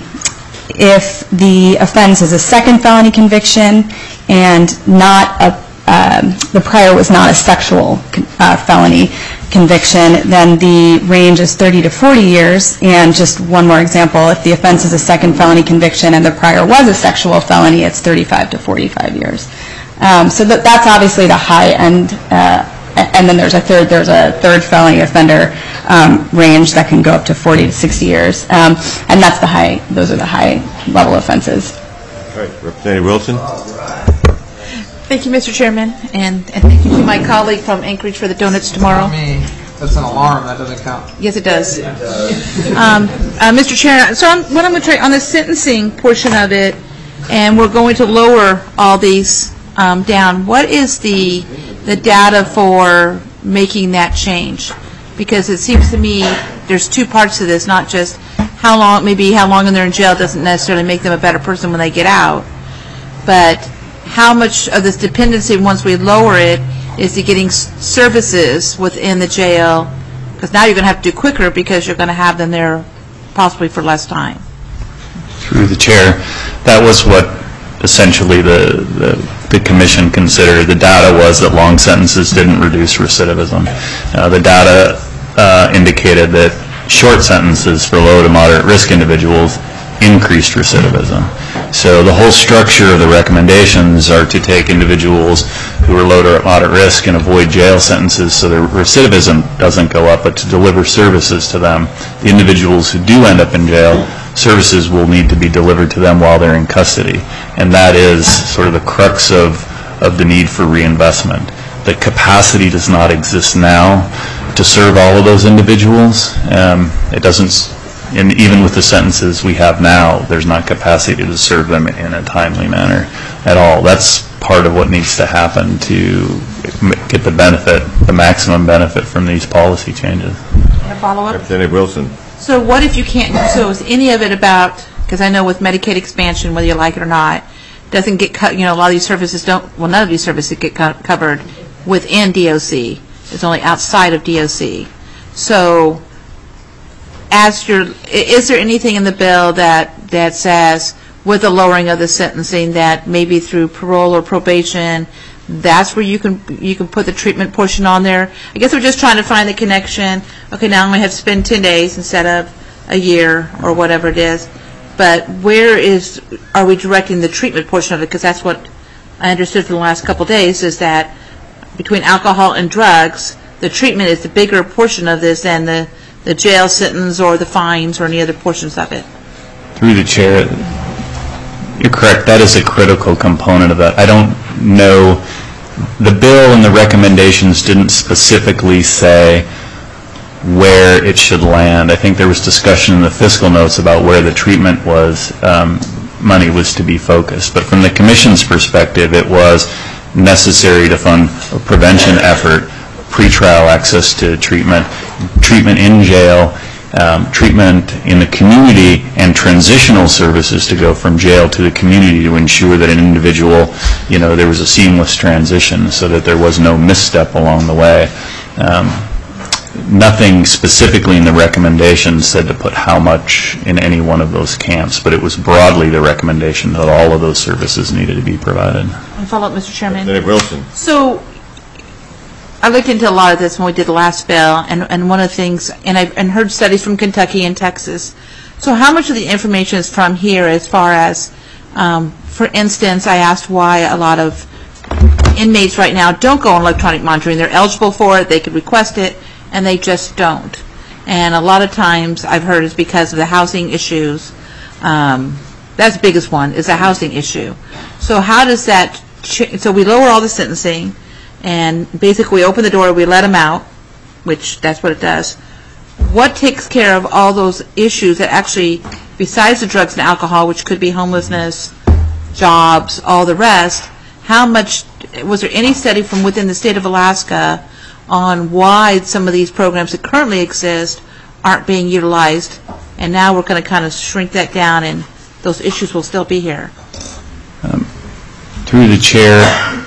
if the offense is a second felony conviction and not a, um, the prior was not a sexual uh, felony conviction, then the range is thirty to forty years. And just one more example, if the offense is a second felony conviction and the prior was a sexual felony, it's thirty-five to forty-five years. Um, so that, that's obviously the high end, uh, and then there's a third, there's a third felony offender um, range that can go up to forty to sixty years, um, and that's the high, those are the high level offenses. All right, Representative Wilson. Thank you, Mister Chairman, and, and thank you to my colleague from Anchorage for the donuts tomorrow. Me, that's an alarm. That doesn't count. Yes, it does. Um, uh, Mister Chair, so I'm, what I'm going to try on the sentencing portion of it, and we're going to lower all these um, down. What is the the data for making that change? Because it seems to me there's two parts to this, not just how long, maybe how long they're in jail doesn't necessarily make them a better person when they get out, but how much of this dependency, once we lower it, is to getting s services within the jail, because now you're going to have to do quicker because you're going to have them there possibly for less time. Through the chair, that was what essentially the, the, the commission considered. The data was that long sentences didn't reduce recidivism. Uh, the data uh, indicated that short sentences for low to moderate risk individuals increased recidivism. So the whole structure of the recommendations are to take individuals who are low to moderate risk and avoid jail sentences so their recidivism doesn't go up, but to deliver services to them. The individuals who do end up in jail, services will need to be delivered to them while they're in custody. And that is sort of the crux of, of the need for reinvestment. The capacity does not exist now to serve all of those individuals. Um, it doesn't, and even with the sentences we have now, there's not capacity to serve them in a timely manner at all. That's part of what needs to happen to get the benefit, the maximum benefit from these policy changes. Can I follow up? Representative Wilson. So what if you can't, so is any of it about, because I know with Medicaid expansion, whether you like it or not, doesn't get cut, you know, a lot of these services don't, well, none of these services get co covered within D O C. is only outside of D O C. So, as your, is there anything in the bill that, that says, with the lowering of the sentencing, that maybe through parole or probation, that's where you can you can put the treatment portion on there? I guess we're just trying to find the connection. Okay, now I'm going to have to spend ten days instead of a year or whatever it is. But where is, are we directing the treatment portion of it? Because that's what I understood for the last couple of days, is that between alcohol and drugs, the treatment is the bigger portion of this than the, the jail sentence or the fines or any other portions of it. Through the chair, you're correct. That is a critical component of that. I don't know, the bill and the recommendations didn't specifically say where it should land. I think there was discussion in the fiscal notes about where the treatment was, um, money was to be focused. But from the Commission's perspective, it was necessary to fund a prevention effort, pretrial access to treatment, treatment in jail, um, treatment in the community, and transitional services to go from jail to the community to ensure that an individual, you know, there was a seamless transition so that there was no misstep along the way. Um, nothing specifically in the recommendation said to put how much in any one of those camps, but it was broadly the recommendation that all of those services needed to be provided. I'll follow up, Mister Chairman. Senator Wilson. So, I looked into a lot of this when we did the last bill, and, and one of the things, and I and heard studies from Kentucky and Texas. So how much of the information is from here as far as, um, for instance, I asked why a lot of inmates right now don't go on electronic monitoring. They're eligible for it, they could request it, and they just don't. And a lot of times I've heard it's because of the housing issues. Um, that's the biggest one, is the housing issue. So how does that, ch- so we lower all the sentencing, and basically we open the door, we let them out, which that's what it does. What takes care of all those issues that actually, besides the drugs and alcohol, which could be homelessness, jobs, all the rest, how much, was there any study from within the state of Alaska on why some of these programs that currently exist aren't being utilized, and now we're going to kind of shrink that down and those issues will still be here? Um, through the chair,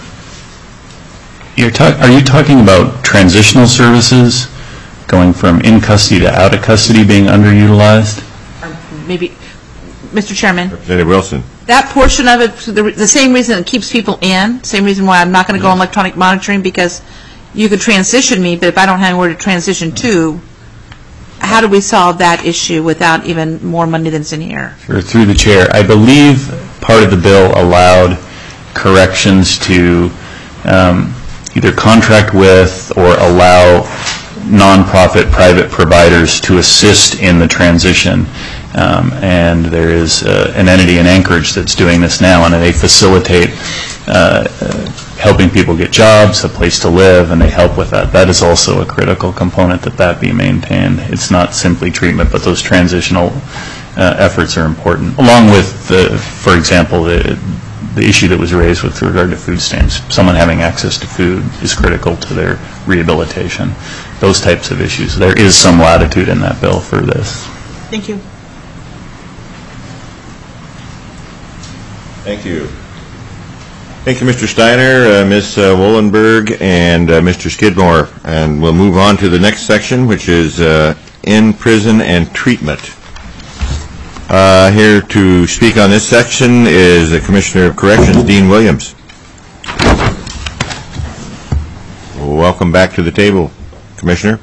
You're talk, are you talking about transitional services going from in custody to out of custody being underutilized? Or maybe, Mister Chairman. Representative Wilson. That portion of it, the, the same reason it keeps people in, same reason why I'm not going to go on electronic monitoring, because you could transition me, but if I don't have anywhere to transition to, how do we solve that issue without even more money than's in here? Sure. Through the chair, I believe part of the bill allowed corrections to um, either contract with or allow nonprofit private providers to assist in the transition. Um, and there is uh, an entity in Anchorage that's doing this now, and they facilitate uh, uh, helping people get jobs, a place to live, and they help with that. That is also a critical component, that that be maintained. It's not simply treatment, but those transitional uh, efforts are important, along with, the, for example, the the issue that was raised with regard to food stamps. Someone having access to food is critical to their rehabilitation. Those types of issues. There is some latitude in that bill for this. Thank you. Thank you. Thank you, Mister Steiner, uh, Miz Uh, Wollenberg, and uh, Mister Skidmore. And we'll move on to the next section, which is uh, in prison and treatment. Uh, here to speak on this section is the Commissioner of Corrections, Dean Williams. Welcome back to the table, Commissioner.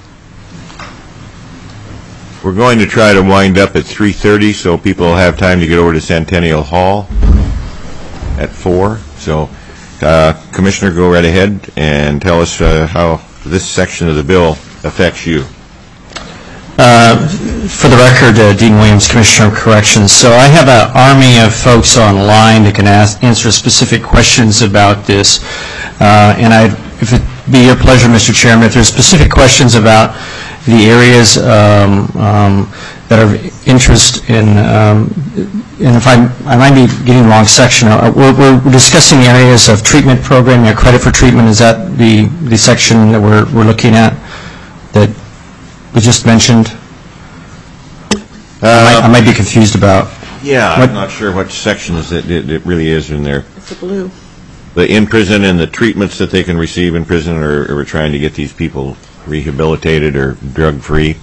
We're going to try to wind up at three thirty so people will have time to get over to Centennial Hall at four. So, uh, Commissioner, go right ahead and tell us uh, how this section of the bill affects you. Uh, for the record, uh, Dean Williams, Commissioner of Corrections. So I have an army of folks online that can ask, answer specific questions about this. Uh, and I, if it be your pleasure, Mister Chairman, if there's specific questions about the areas um, um, that are of interest in, um, and if I'm, I might be getting the wrong section, uh, we're, we're discussing the areas of treatment programming, or credit for treatment. Is that the, the section that we're, we're looking at that was just mentioned? Uh, I, might, I might be confused about. Yeah, what? I'm not sure what section is it, it, it really is in there. It's the blue. the in-prison and the treatments that they can receive in prison, or, or we're trying to get these people rehabilitated or drug-free?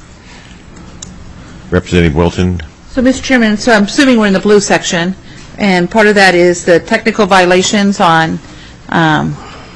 Representative Wilson? So, Mister Chairman, so I'm assuming we're in the blue section, and part of that is the technical violations on, um,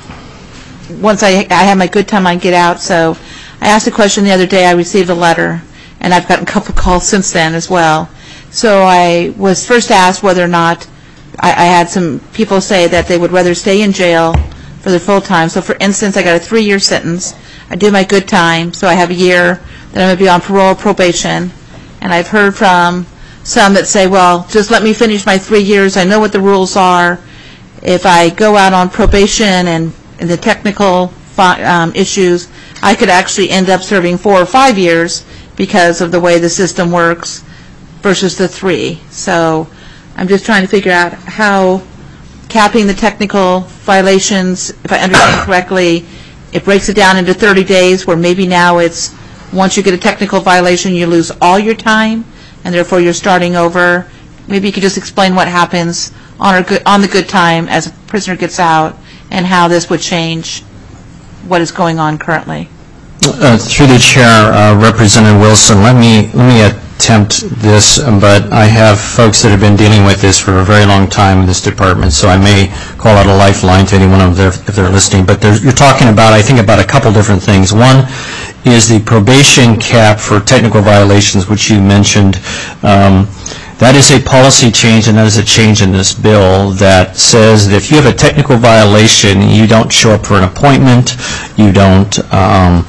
once I, I have my good time, I get out. So I asked a question the other day, I received a letter, and I've gotten a couple of calls since then as well. So I was first asked whether or not I, I had some people say that they would rather stay in jail for their full time. So for instance, I got a three-year sentence. I do my good time, so I have a year that I'm going to be on parole or probation. And I've heard from some that say, well, just let me finish my three years. I know what the rules are. If I go out on probation and, and the technical fi- um, issues, I could actually end up serving four or five years because of the way the system works versus the three. So I'm just trying to figure out how capping the technical violations, if I understand correctly, it breaks it down into thirty days, where maybe now it's once you get a technical violation, you lose all your time, and therefore you're starting over. Maybe you could just explain what happens on, our good, on the good time as a prisoner gets out, and how this would change what is going on currently. Uh, through the chair, uh, Representative Wilson, let me let me attempt this, but I have folks that have been dealing with this for a very long time in this department, so I may call out a lifeline to anyone of their, if they're listening. But you're talking about, I think, about a couple different things. One is the probation cap for technical violations, which you mentioned. Um, That is a policy change, and that is a change in this bill that says that if you have a technical violation, you don't show up for an appointment, you don't, um,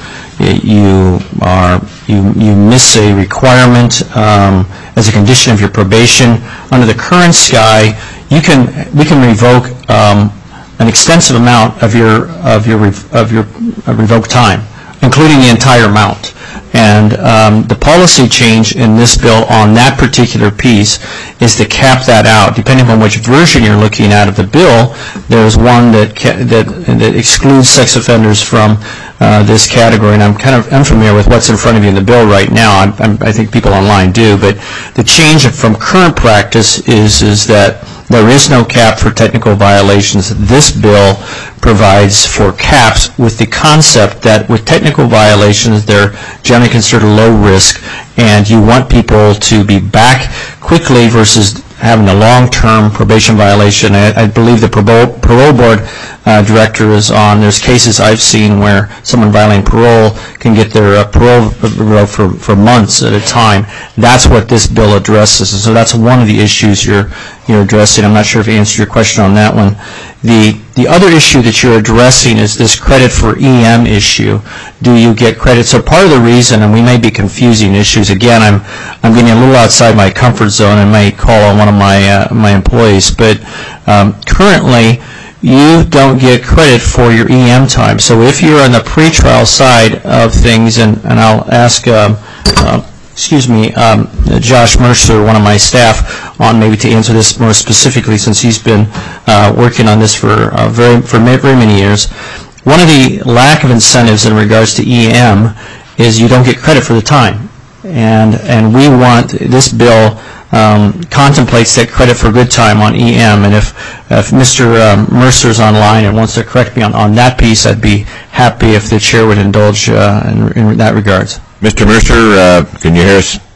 you are, you, you miss a requirement um, as a condition of your probation. Under the current S C I, you can, we can revoke um, an extensive amount of your of your of your revoked time, including the entire amount. And um, the policy change in this bill on that particular piece is to cap that out. Depending on which version you're looking at of the bill, there's one that ca- that, that excludes sex offenders from uh, this category. And I'm kind of unfamiliar with what's in front of you in the bill right now. I'm, I'm, I think people online do. But the change from current practice is is that there is no cap for technical violations. This bill provides for caps with the concept that with technical violations, they're generally considered low risk, and you want people to be back quickly versus having a long-term probation violation. I, I believe the parole, parole board uh, director is on. There's cases I've seen where someone violating parole can get their uh, parole revoked for, for months at a time. That's what this bill addresses. And so that's one of the issues you're you're addressing. I'm not sure if I answered your question on that one. The the other issue that you're addressing is this credit for E M issue. Do you get credit? So part of the reason, and we may be confusing issues, again, I'm I'm getting a little outside my comfort zone and may call on one of my uh, my employees, but um, currently you don't get credit for your E M time. So if you're on the pretrial side of things, and, and I'll ask um, uh, excuse me, um, Josh Mercer, one of my staff, on maybe to answer this more specifically, since he's been uh, working on this for uh, very for very many years. One of the lack of incentives in regards to E M is you don't get credit for the time, and and we want this bill um, contemplates that credit for good time on E M. And if if Mister Um, Mercer's online and wants to correct me on, on that piece, I'd be happy if the chair would indulge uh, in, in that regards. Mister Mercer, uh, can you hear us?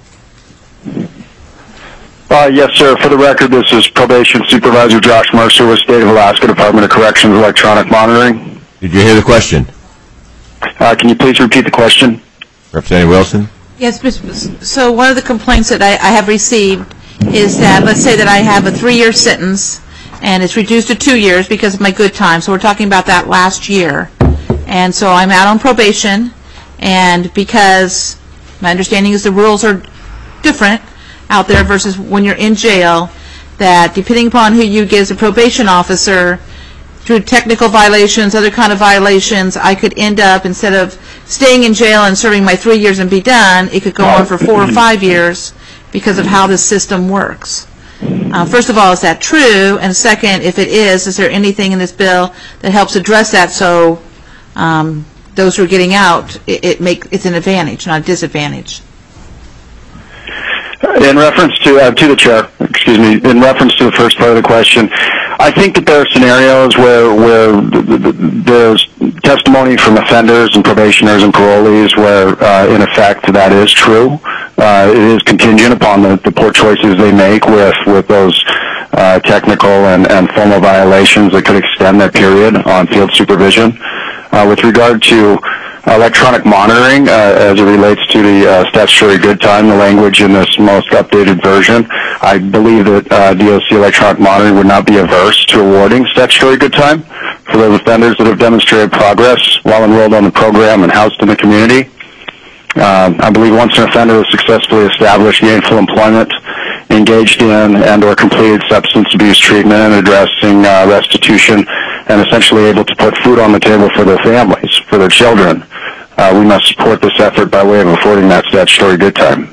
Uh, yes, sir. For the record, this is Probation Supervisor Josh Mercer with State of Alaska Department of Corrections Electronic Monitoring. Did you hear the question? Uh, can you please repeat the question? Representative Wilson? Yes, so one of the complaints that I, I have received is that, let's say that I have a three-year sentence, and it's reduced to two years because of my good time. So we're talking about that last year. And so I'm out on probation, and because my understanding is the rules are different out there versus when you're in jail, that depending upon who you get as a probation officer, through technical violations, other kind of violations, I could end up, instead of staying in jail and serving my three years and be done, it could go on for four or five years because of how this system works. Uh, first of all, is that true? And second, if it is, is there anything in this bill that helps address that so um, those who are getting out, it, it make, it's an advantage, not a disadvantage? In reference to uh, to the chair, excuse me, in reference to the first part of the question, I think that there are scenarios where where there's testimony from offenders and probationers and parolees where, uh, in effect, that is true. Uh, it is contingent upon the, the poor choices they make with with those uh, technical and, and formal violations that could extend that period on field supervision. Uh, with regard to electronic monitoring, uh, as it relates to the uh, statutory good time, the language in this most updated version, I believe that uh, D O C electronic monitoring would not be averse to awarding statutory good time for those offenders that have demonstrated progress while enrolled on the program and housed in the community. Uh, I believe once an offender has successfully established gainful employment, engaged in and or completed substance abuse treatment and addressing uh, restitution, and essentially able to put food on the table for their families, for their children, uh, we must support this effort by way of affording that statutory good time.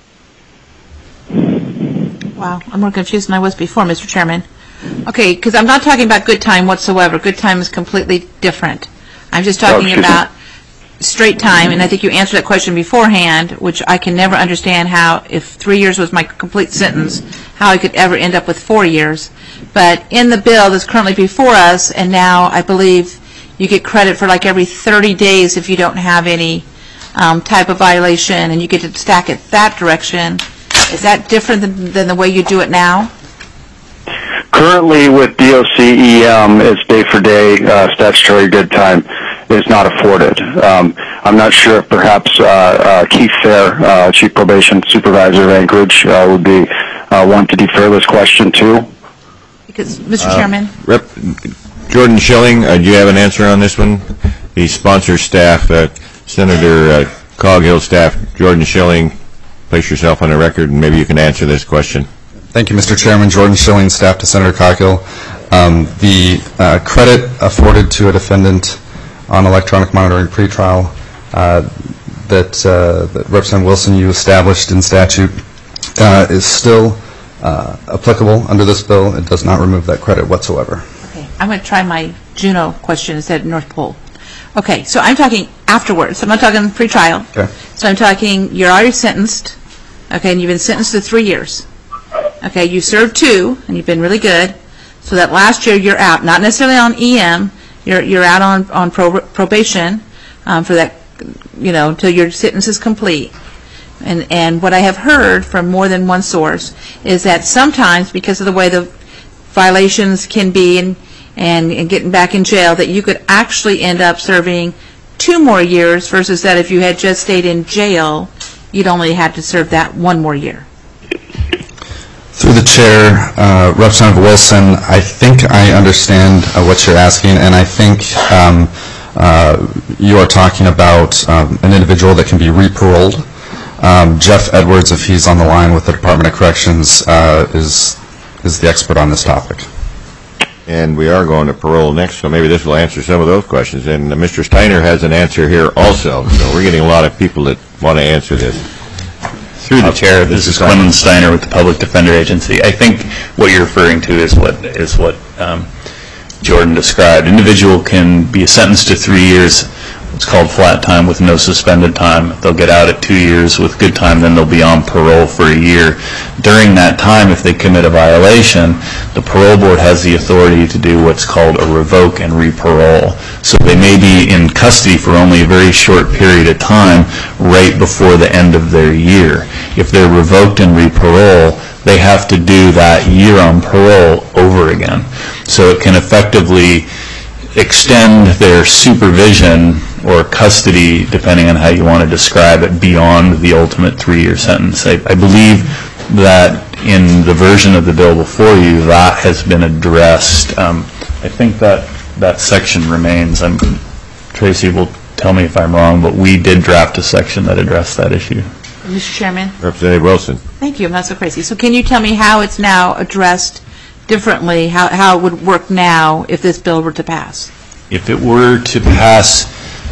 Wow, I'm more confused than I was before, Mister Chairman. Okay, because I'm not talking about good time whatsoever. Good time is completely different. I'm just talking Oh, about straight time, and I think you answered that question beforehand, which I can never understand how, if three years was my complete sentence, how I could ever end up with four years. But in the bill that's currently before us, and now I believe you get credit for like every thirty days if you don't have any um, type of violation, and you get to stack it that direction. Is that different than, than the way you do it now? Currently with D O C E M, it's day-for-day uh, statutory good time is not afforded. Um, I'm not sure if perhaps uh, uh, Keith Fair, uh, Chief Probation Supervisor of Anchorage, uh, would be uh, one to defer this question to. Because, Mister Uh, Chairman? Rep. Jordan Schilling, uh, do you have an answer on this one? The sponsor staff, uh, Senator uh, Coghill staff, Jordan Schilling, place yourself on the record and maybe you can answer this question. Thank you, Mister Chairman. Jordan Schilling, staff to Senator Coghill. Um, the uh, credit afforded to a defendant on electronic monitoring pretrial uh, that, uh, that Representative Wilson, you established in statute uh, is still uh, applicable under this bill. It does not remove that credit whatsoever. Okay, I'm going to try my Juno question instead of North Pole. Okay, so I'm talking afterwards. I'm not talking pre-trial. Okay. So I'm talking, you're already sentenced, okay, and you've been sentenced to three years. Okay, you served two, and you've been really good. So that last year you're out, not necessarily on E M, you're you're out on on pro, probation um, for that, you know, until your sentence is complete. And and what I have heard from more than one source is that sometimes, because of the way the violations can be and and, and getting back in jail, that you could actually end up serving two more years versus that if you had just stayed in jail, you'd only had to serve that one more year. Through the chair, uh, Representative Wilson, I think I understand uh, what you're asking, and I think um, uh, you are talking about um, an individual that can be re-paroled. Um, Jeff Edwards, if he's on the line with the Department of Corrections, uh, is is the expert on this topic. And we are going to parole next, so maybe this will answer some of those questions. And uh, Mister Steiner has an answer here also, so we're getting a lot of people that want to answer this. Through the chair, this is Quinlan Steiner with the Public Defender Agency. I think what you're referring to is what is what um, Jordan described. Individual can be sentenced to three years, what's called flat time with no suspended time. They'll get out at two years with good time, then they'll be on parole for a year. During that time, if they commit a violation, the parole board has the authority to do what's called a revoke and re-parole. So they may be in custody for only a very short period of time right before the end of their year. If they're revoked and re-parole, they have to do that year on parole over again. So it can effectively extend their supervision or custody, depending on how you want to describe it, beyond the ultimate three-year sentence. I, I believe that in the version of the bill before you, that has been addressed. Um, I think that that section remains. I'm, Tracy will tell me if I'm wrong, but we did draft a section that addressed that issue. Mister Chairman? Representative Wilson. Thank you. I'm not so crazy. So can you tell me how it's now addressed differently, how, how it would work now if this bill were to pass? If it were to pass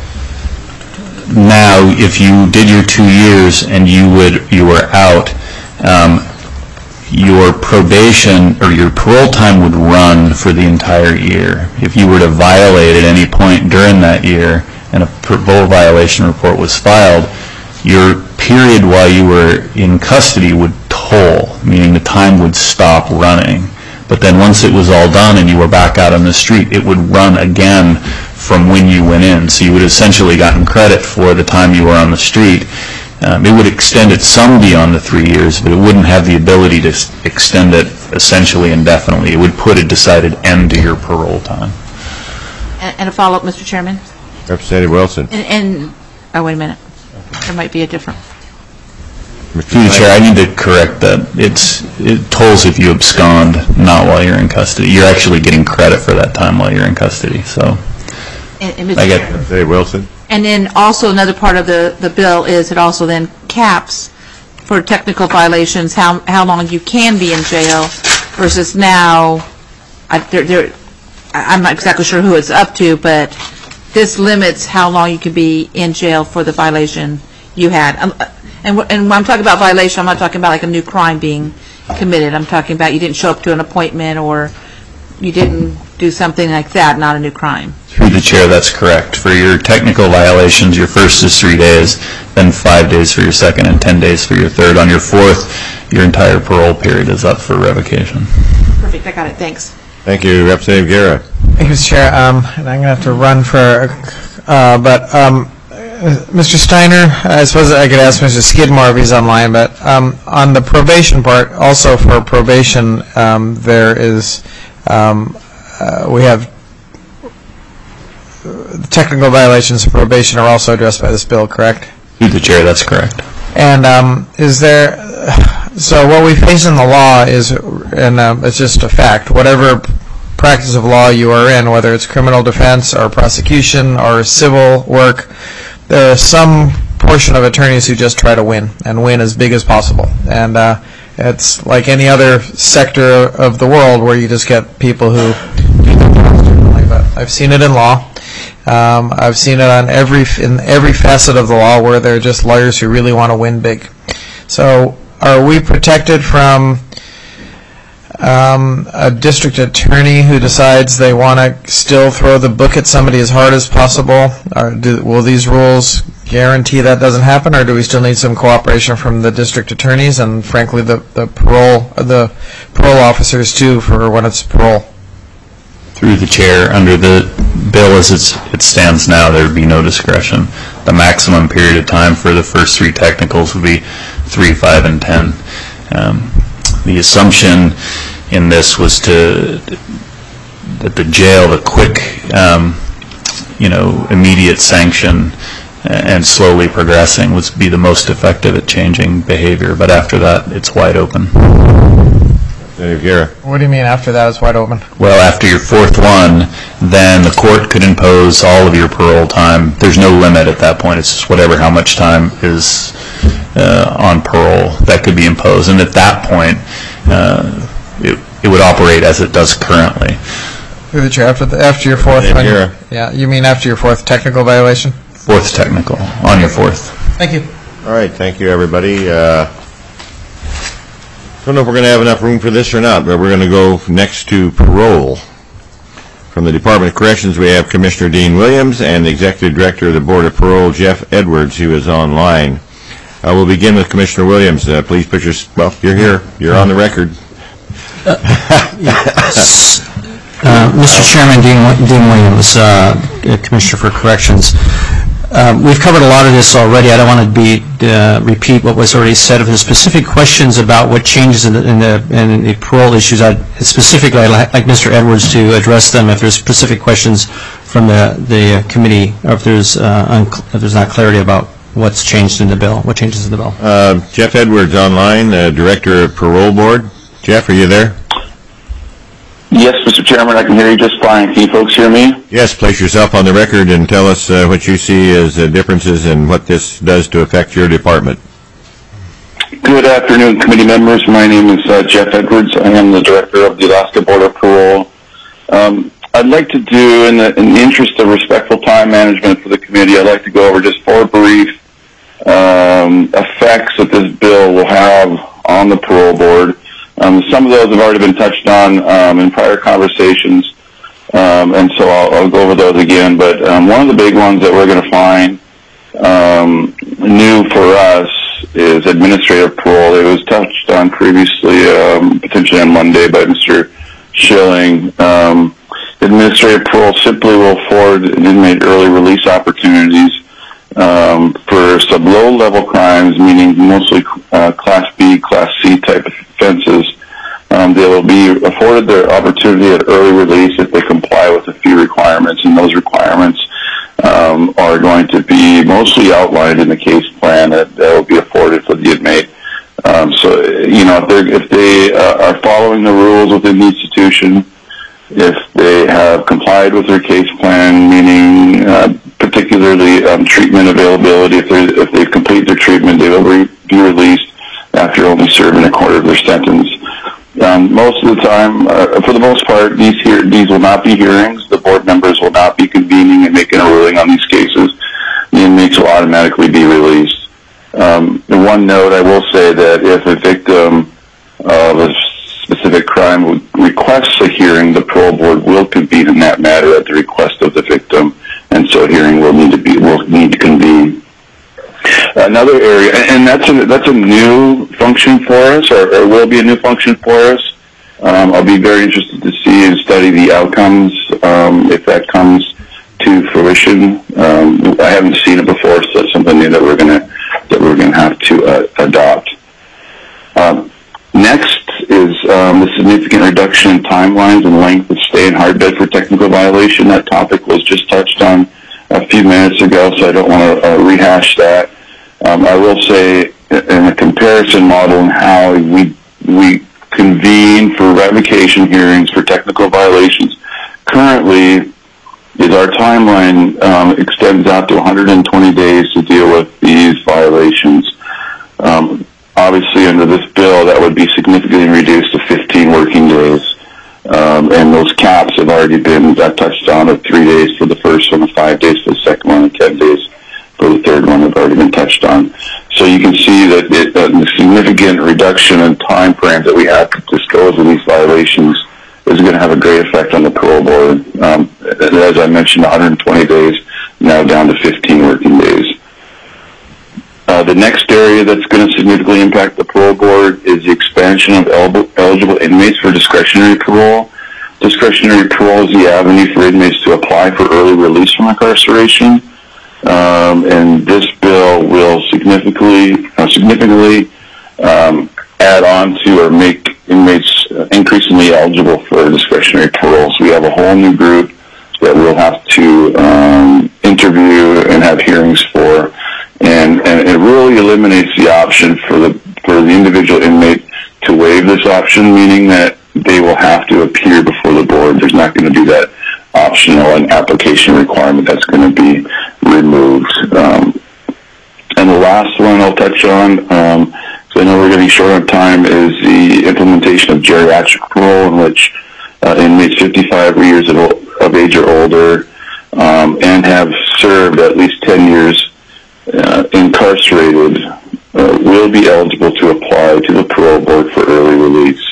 now, if you did your two years and you would you were out, um, your probation or your parole time would run for the entire year. If you were to violate at any point during that year and a parole violation report was filed, your period while you were in custody would toll, meaning the time would stop running. But then once it was all done and you were back out on the street, it would run again from when you went in. So you would essentially gotten credit for the time you were on the street. Um, it would extend it some beyond the three years, but it wouldn't have the ability to s- extend it essentially indefinitely. It would put a decided end to your parole time. And and a follow-up, Mister Chairman? Representative Wilson. And, and, oh, wait a minute. There might be a different. Through the chair, I need to correct that. It's, it tolls if you abscond, not while you're in custody. You're actually getting credit for that time while you're in custody, so. And, and Mister I get Chairman. Representative Wilson. And then also another part of the, the bill is it also then caps for technical violations, how, how long you can be in jail versus now, I, there, there, I- I'm not exactly sure who it's up to, but this limits how long you can be in jail for the violation you had. Um, And, wh- and when I'm talking about violation, I'm not talking about like a new crime being committed. I'm talking about you didn't show up to an appointment or you didn't do something like that, not a new crime. Through the chair, that's correct. For your technical violations, your first is three days, then five days for your second, and ten days for your third. On your fourth, your entire parole period is up for revocation. Perfect, I got it, thanks. Thank you, Representative Guerra. Thank you, Mister Chair. Um, and I'm going to have to run for, uh, but um, uh, Mister Steiner, I suppose I could ask Mister Skidmore if he's online, but um, on the probation part, also for probation, um, there is, um, uh, we have the technical violations of probation are also addressed by this bill, correct? Through the chair, that's correct. And um, is there, so what we face in the law is, and um, it's just a fact, whatever practice of law you are in, whether it's criminal defense or prosecution or civil work, there is some portion of attorneys who just try to win, and win as big as possible. And uh, it's like any other sector of the world where you just get people who do their jobs differently. But I've seen it in law. Um, I've seen it on every in every facet of the law where there are just lawyers who really want to win big. So are we protected from um, a district attorney who decides they want to still throw the book at somebody as hard as possible? Or do, will these rules guarantee that doesn't happen, or do we still need some cooperation from the district attorneys and, frankly, the, the parole the parole officers too for when it's parole? Through the chair, under the bill as it's, it stands now, there would be no discretion. The maximum period of time for the first three technicals would be three, five, and ten. Um, the assumption in this was to that the jail, the quick, um, you know, immediate sanction and slowly progressing would be the most effective at changing behavior. But after that, it's wide open. What do you mean after that it's wide open? Well, after your fourth one, then the court could impose all of your parole time. There's no limit at that point. It's just whatever, how much time is uh, on parole that could be imposed. And at that point, uh, it, it would operate as it does currently. Through the chair, after, the, after your fourth Yeah, one? you're- Yeah, you mean after your fourth technical violation? Fourth technical, on your fourth. Thank you. All right, thank you, everybody. Uh, don't know if we're going to have enough room for this or not, but we're going to go next to parole. From the Department of Corrections, we have Commissioner Dean Williams and the Executive Director of the Board of Parole, Jeff Edwards, who is online. Uh, we'll begin with Commissioner Williams. Uh, please put your, well, you're here. You're on the record. Uh, Mister Chairman, Dean Dean Williams, uh, Commissioner for Corrections. Um, We've covered a lot of this already. I don't want to be, uh, repeat what was already said. If there's specific questions about what changes in the, in the, in the parole issues, I'd specifically, I'd li- like Mister Edwards to address them if there's specific questions from the, the committee, or if there's, uh, unc- if there's not clarity about what's changed in the bill, what changes in the bill. Uh, Jeff Edwards online, uh, Director of Parole Board. Jeff, are you there? Yes, Mister Chairman, I can hear you just fine. Can you folks hear me? Yes, place yourself on the record and tell us uh, what you see as uh, differences and what this does to affect your department. Good afternoon, committee members. My name is uh, Jeff Edwards. I am the Director of the Alaska Board of Parole. Um, I'd like to do, in the, in the interest of respectful time management for the committee, I'd like to go over just four brief um, effects that this bill will have on the parole board. Um, some of those have already been touched on um, in prior conversations, um, and so I'll, I'll go over those again. But um, one of the big ones that we're going to find um, new for us is administrative parole. It was touched on previously, um, potentially on Monday, by Mister Schilling. Um, administrative parole simply will afford an inmate early release opportunities um, for some low-level crimes, meaning mostly uh, Class B, Class C type of offenses. Um, they will be afforded their opportunity at early release if they comply with a few requirements, and those requirements um, are going to be mostly outlined in the case plan that, that will be afforded for the inmate. Um, so, you know, if, they're, if they uh, are following the rules within the institution, if they have complied with their case plan, meaning uh, particularly um, treatment availability, if, if they've completed their treatment, they will re- be released after only serving a quarter of their sentence. Um, most of the time, uh, for the most part, these hear- these will not be hearings. The board members will not be convening and making a ruling on these cases. The inmates will automatically be released. Um, one note, I will say that if a victim of a specific crime would request a hearing, the parole board will convene in that matter at the request of the victim, and so a hearing will need to be will need to convene. Another area, and that's a, that's a new function for us, or, or will be a new function for us. Um, I'll be very interested to see and study the outcomes um, if that comes to fruition. Um, I haven't seen it before, so it's something new that we're gonna that we're gonna have to uh, adopt. Um, next is um, the significant reduction in timelines and length of stay in hard bed for technical violation. That topic was just touched on a few minutes ago, so I don't want to uh, rehash that. Um, I will say, in a comparison model and how we we convene for revocation hearings for technical violations, currently is our timeline um, extends out to one hundred twenty days to deal with these violations. Um, obviously, under this bill, that would be significantly reduced to fifteen working days. Um, and those caps have already been uh, touched on of three days for the first one, five days for the second one, and ten days for the third one have already been touched on. So you can see that it, uh, the significant reduction in time frames that we have to dispose of these violations is going to have a great effect on the parole board. Um, as I mentioned, one hundred twenty days, now down to fifteen working days. Uh, the next area that's going to significantly impact the parole board is the expansion of el- eligible inmates for discretionary parole. Discretionary parole is the avenue for inmates to apply for early release from incarceration. Um, and this bill will significantly, uh, significantly um, add on to or make inmates uh, increasingly eligible for discretionary parole. So we have a whole new group that we'll have to um, interview and have hearings for. And, and it really eliminates the option for the for the individual inmate to waive this option, meaning that they will have to appear before the board. There's not going to be that optional and application requirement. That's going to be removed. Um, and the last one I'll touch on, um, so I know we're getting short on time, is the implementation of geriatric parole, in which uh, inmates fifty-five years of, of age or older um, and have served at least ten years Uh, incarcerated uh, will be eligible to apply to the parole board for early release.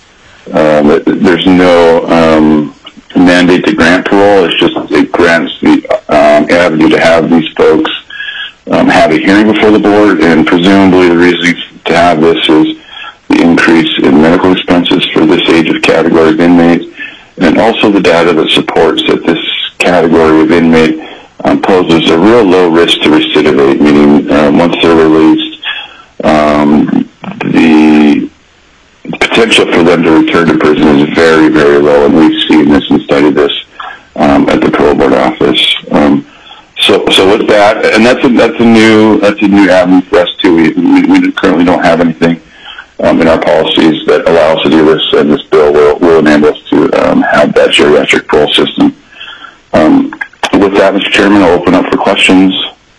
Um, there's no um, mandate to grant parole. It's just it grants the um, avenue to have these folks um, have a hearing before the board, and presumably the reason to have this is the increase in medical expenses for this age of category of inmate, and also the data that supports that this category of inmate Um, poses a real low risk to recidivate, meaning uh, once they're released, um, the potential for them to return to prison is very, very low, and we've seen this and studied this um, at the parole board office. Um, so, so with that, and that's a that's a new that's a new avenue for us too. We we, we currently don't have anything um, in our policies that allow us to do this, and this bill will will enable us to um, have that geriatric parole system. Um, With that, Mister Chairman, I'll open up for questions.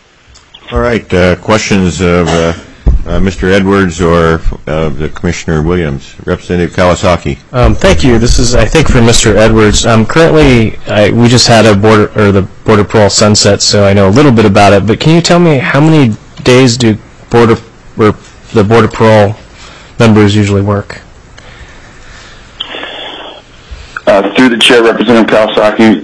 All right, uh, questions of uh, uh, Mister Edwards or uh, the Commissioner Williams. Representative Kawasaki. Um, thank you. This is, I think, for Mister Edwards. Um, currently, I, we just had a border or the border parole sunset, so I know a little bit about it. But can you tell me how many days do border or the border parole members usually work? Uh, through the chair, Representative Kawasaki.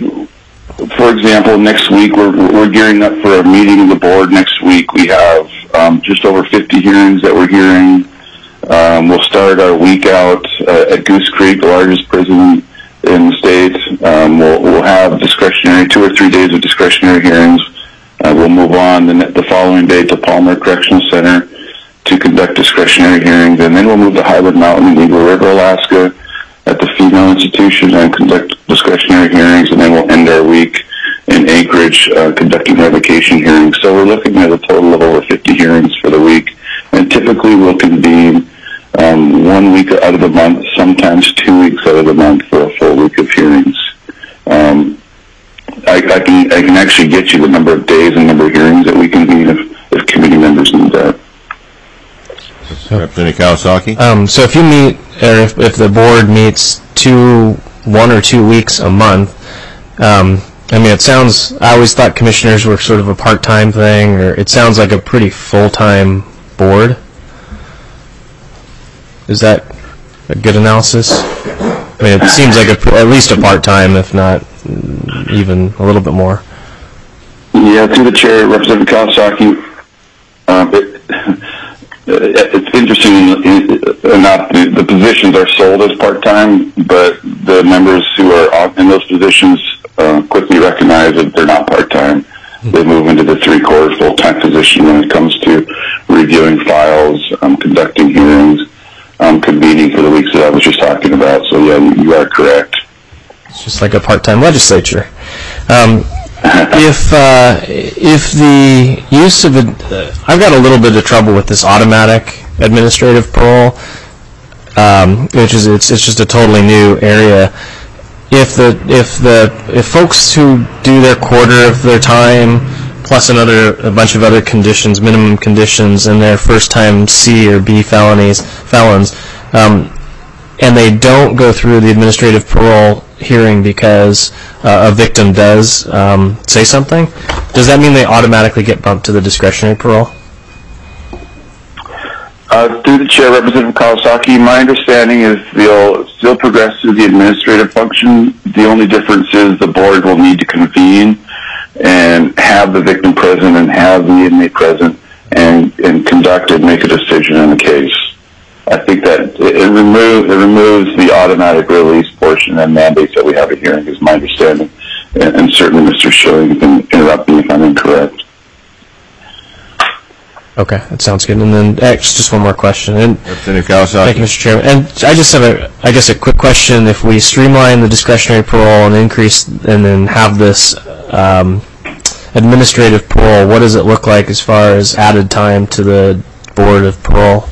For example, next week we're we're gearing up for a meeting of the board. Next week we have um, just over fifty hearings that we're hearing. Um, we'll start our week out uh, at Goose Creek, the largest prison in the state. Um, we'll, we'll have discretionary, two or three days of discretionary hearings. Uh, we'll move on the, the following day to Palmer Correctional Center to conduct discretionary hearings, and then we'll move to Highland Mountain in Eagle River, Alaska, at the female institution and conduct discretionary hearings, and then we'll end our week in Anchorage uh, conducting revocation hearings. So we're looking at a total of over fifty hearings for the week, and typically we'll convene um, one week out of the month, sometimes two weeks out of the month for a full week of hearings. Um, I, I can I can actually get you the number of days and number of hearings that we convene if, if committee members need that. Representative Kawasaki? Um, so if you meet, or if, if the board meets two, one or two weeks a month, um, I mean, it sounds, I always thought commissioners were sort of a part-time thing, or it sounds like a pretty full-time board. Is that a good analysis? I mean, it seems like a, at least a part-time, if not even a little bit more. Yeah, through the chair, Representative Kawasaki, um, it, it's interesting enough, the, the positions are sold as part-time, but the members who are in those positions uh, quickly recognize that they're not part-time. They move into the three-quarter full-time position when it comes to reviewing files, um, conducting hearings, um, convening for the weeks that I was just talking about. So yeah, you, you are correct. It's just like a part-time legislature. Um, if uh, if the use of a, uh, I've got a little bit of trouble with this automatic administrative parole, um, which is it's it's just a totally new area. If the if the if folks who do their quarter of their time plus another a bunch of other conditions, minimum conditions, and their first time C or B felonies felons, um, and they don't go through the administrative parole hearing because uh, a victim does um, say something, does that mean they automatically get bumped to the discretionary parole? Uh, through the chair, Representative Kawasaki, my understanding is they'll still progress through the administrative function. The only difference is the board will need to convene and have the victim present and have the inmate present and, and conduct and make a decision in the case. I think that it, it, remove, it removes the automatic release portion and mandates that we have a hearing, is my understanding. And, and certainly Mister Schilling can interrupt me if I'm incorrect. Okay, that sounds good. And then uh, just one more question. And Representative Kawasaki. Thank you, Mister Chairman. And I just have a, I guess, a quick question. If we streamline the discretionary parole and increase, and then have this um, administrative parole, what does it look like as far as added time to the Board of Parole?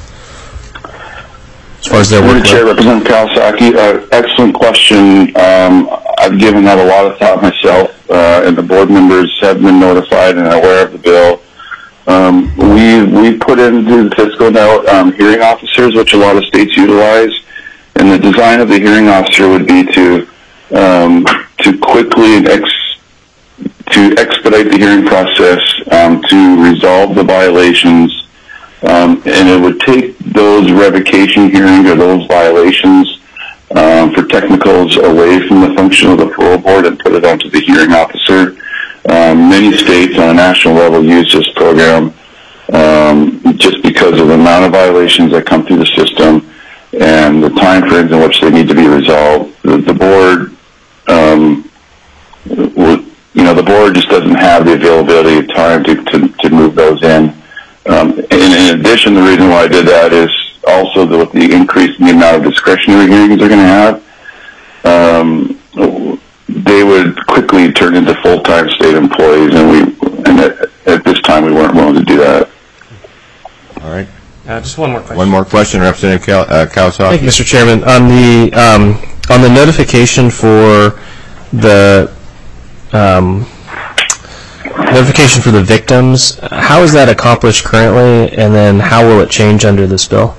As far as their work. Chair, Representative Kawasaki, uh, excellent question. Um, I've given that a lot of thought myself, uh, and the board members have been notified and aware of the bill. Um, we we put into the fiscal note um, hearing officers, which a lot of states utilize, and the design of the hearing officer would be to um, to quickly and ex to expedite the hearing process, um, to resolve the violations, um, and it would take those revocation hearings or those violations um, for technicals away from the function of the parole board and put it onto the hearing officer. Um, many states on a national level use this program um, just because of the amount of violations that come through the system and the time frames in which they need to be resolved. The, the board, um, would, you know, the board just doesn't have the availability of time to, to, to move those in. Um, and in addition, the reason why I did that is also the, with the increase in the amount of discretionary hearings they're going to have. Um, they would quickly turn into full-time state employees, and we, and at, at this time, we weren't willing to do that. All right. Uh, just one more question. One more question, Representative Cal- uh, Kawasaki. Thank you, Mister Chairman. On the um, on the notification for the um, notification for the victims, how is that accomplished currently, and then how will it change under this bill?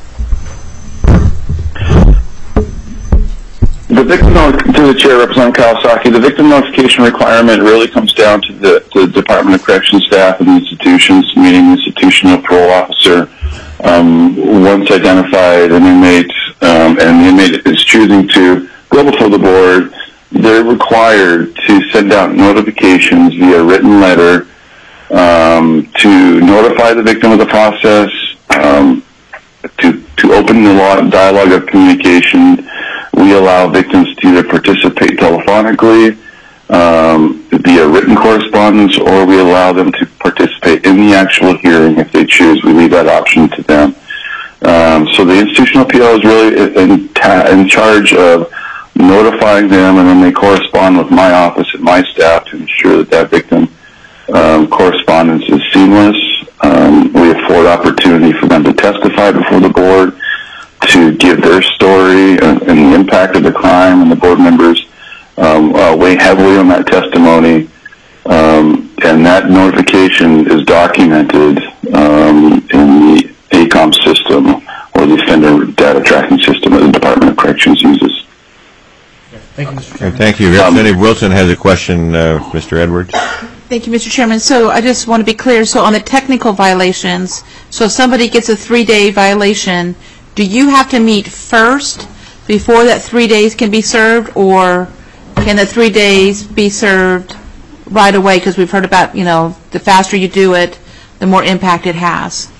The victim, to the chair, Representative Kawasaki, the victim notification requirement really comes down to the, to the Department of Corrections staff and the institutions, meaning the institutional parole officer. Um, once identified an inmate, um, and the inmate is choosing to go before the board, they're required to send out notifications via written letter um, to notify the victim of the process, um, to, to open the law, dialogue of communication. We allow victims to either participate telephonically, um, via written correspondence, or we allow them to participate in the actual hearing if they choose. We leave that option to them. Um, so the institutional P L is really in, ta- in charge of notifying them, and then they correspond with my office and my staff to ensure that that victim um, correspondence is seamless. Um, we afford opportunity for them to testify before the board, to give their story and, and the impact of the crime, and the board members um, uh, weigh heavily on that testimony. Um, and that notification is documented um, in the A C O M system, or the offender data tracking system that the Department of Corrections uses. Thank you, Mister Chairman. Thank you. Representative Wilson has a question, uh, Mister Edwards. Thank you, Mister Chairman. So I just want to be clear. So on the technical violations, so if somebody gets a three-day violation, do you have to meet first before that three days can be served, or can the three days be served right away? Because we've heard about, you know, the faster you do it, the more impact it has.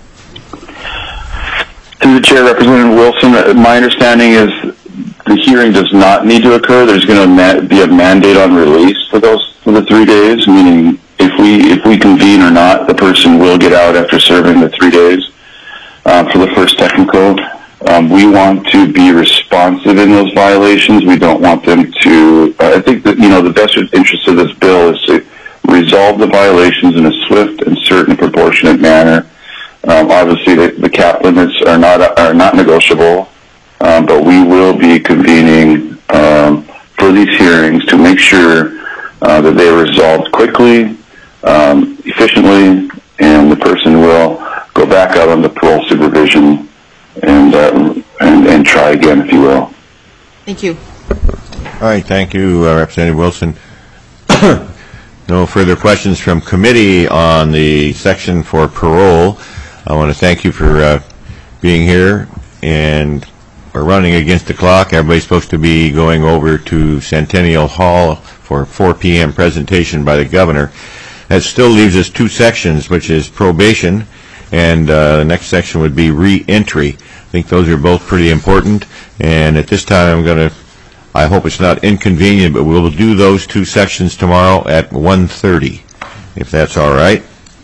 To the Chair, Representative Wilson, my understanding is the hearing does not need to occur. There's going to ma- be a mandate on release for those for the three days. Meaning, if we if we convene or not, the person will get out after serving the three days uh, for the first technical. Um, we want to be responsive in those violations. We don't want them to. Uh, I think that you know the best interest of this bill is to resolve the violations in a swift and certain proportionate manner. Um, obviously, the, the cap limits are not are not negotiable. Um, but we will be convening um, for these hearings to make sure uh, that they are resolved quickly, um, efficiently, and the person will go back out on the parole supervision and, uh, and and try again, if you will. Thank you. All right, thank you, uh, Representative Wilson. No further questions from committee on the section for parole. I want to thank you for uh, being here, and we're running against the clock. Everybody's supposed to be going over to Centennial Hall for four p.m. presentation by the governor. That still leaves us two sections, which is probation, and uh, the next section would be re-entry. I think those are both pretty important, and at this time I'm going to, I hope it's not inconvenient, but we'll do those two sections tomorrow at one thirty, if that's all right.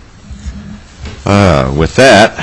Uh, with that,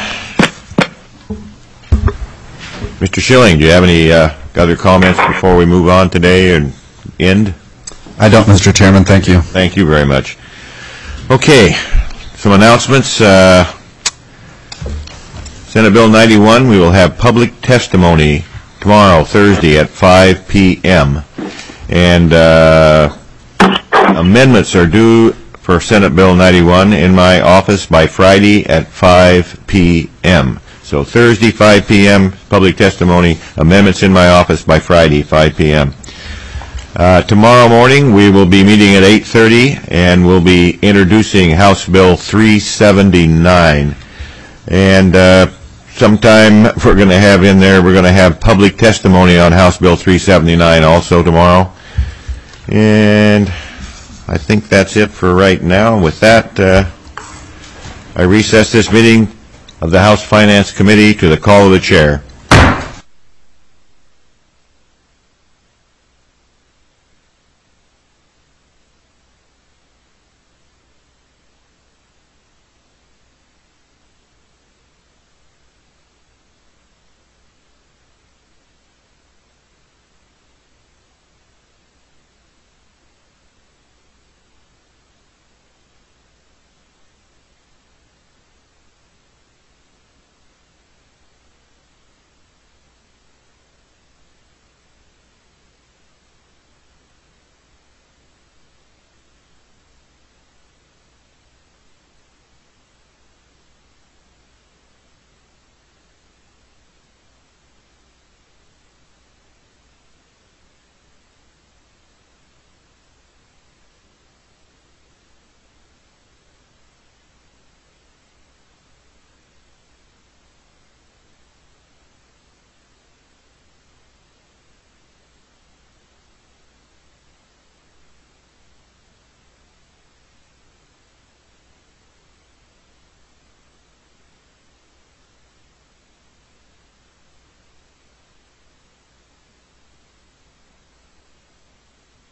Mister Schilling, do you have any uh, other comments before we move on today and end? I don't, Mister Chairman. Thank you. Thank you very much. Okay, some announcements. Uh, Senate Bill ninety-one, we will have public testimony tomorrow, Thursday, at five p.m. And uh, amendments are due for Senate Bill ninety-one in my office by Friday at five p.m. So Thursday, five p.m., public testimony, amendments in my office by Friday, five p.m. Uh, tomorrow morning, we will be meeting at eight thirty, and we'll be introducing House Bill three seventy-nine. And uh, sometime we're going to have in there, we're going to have public testimony on House Bill three seventy-nine also tomorrow. And I think that's it for right now. With that, uh, I recess this meeting of the House Finance Committee to the call of the chair.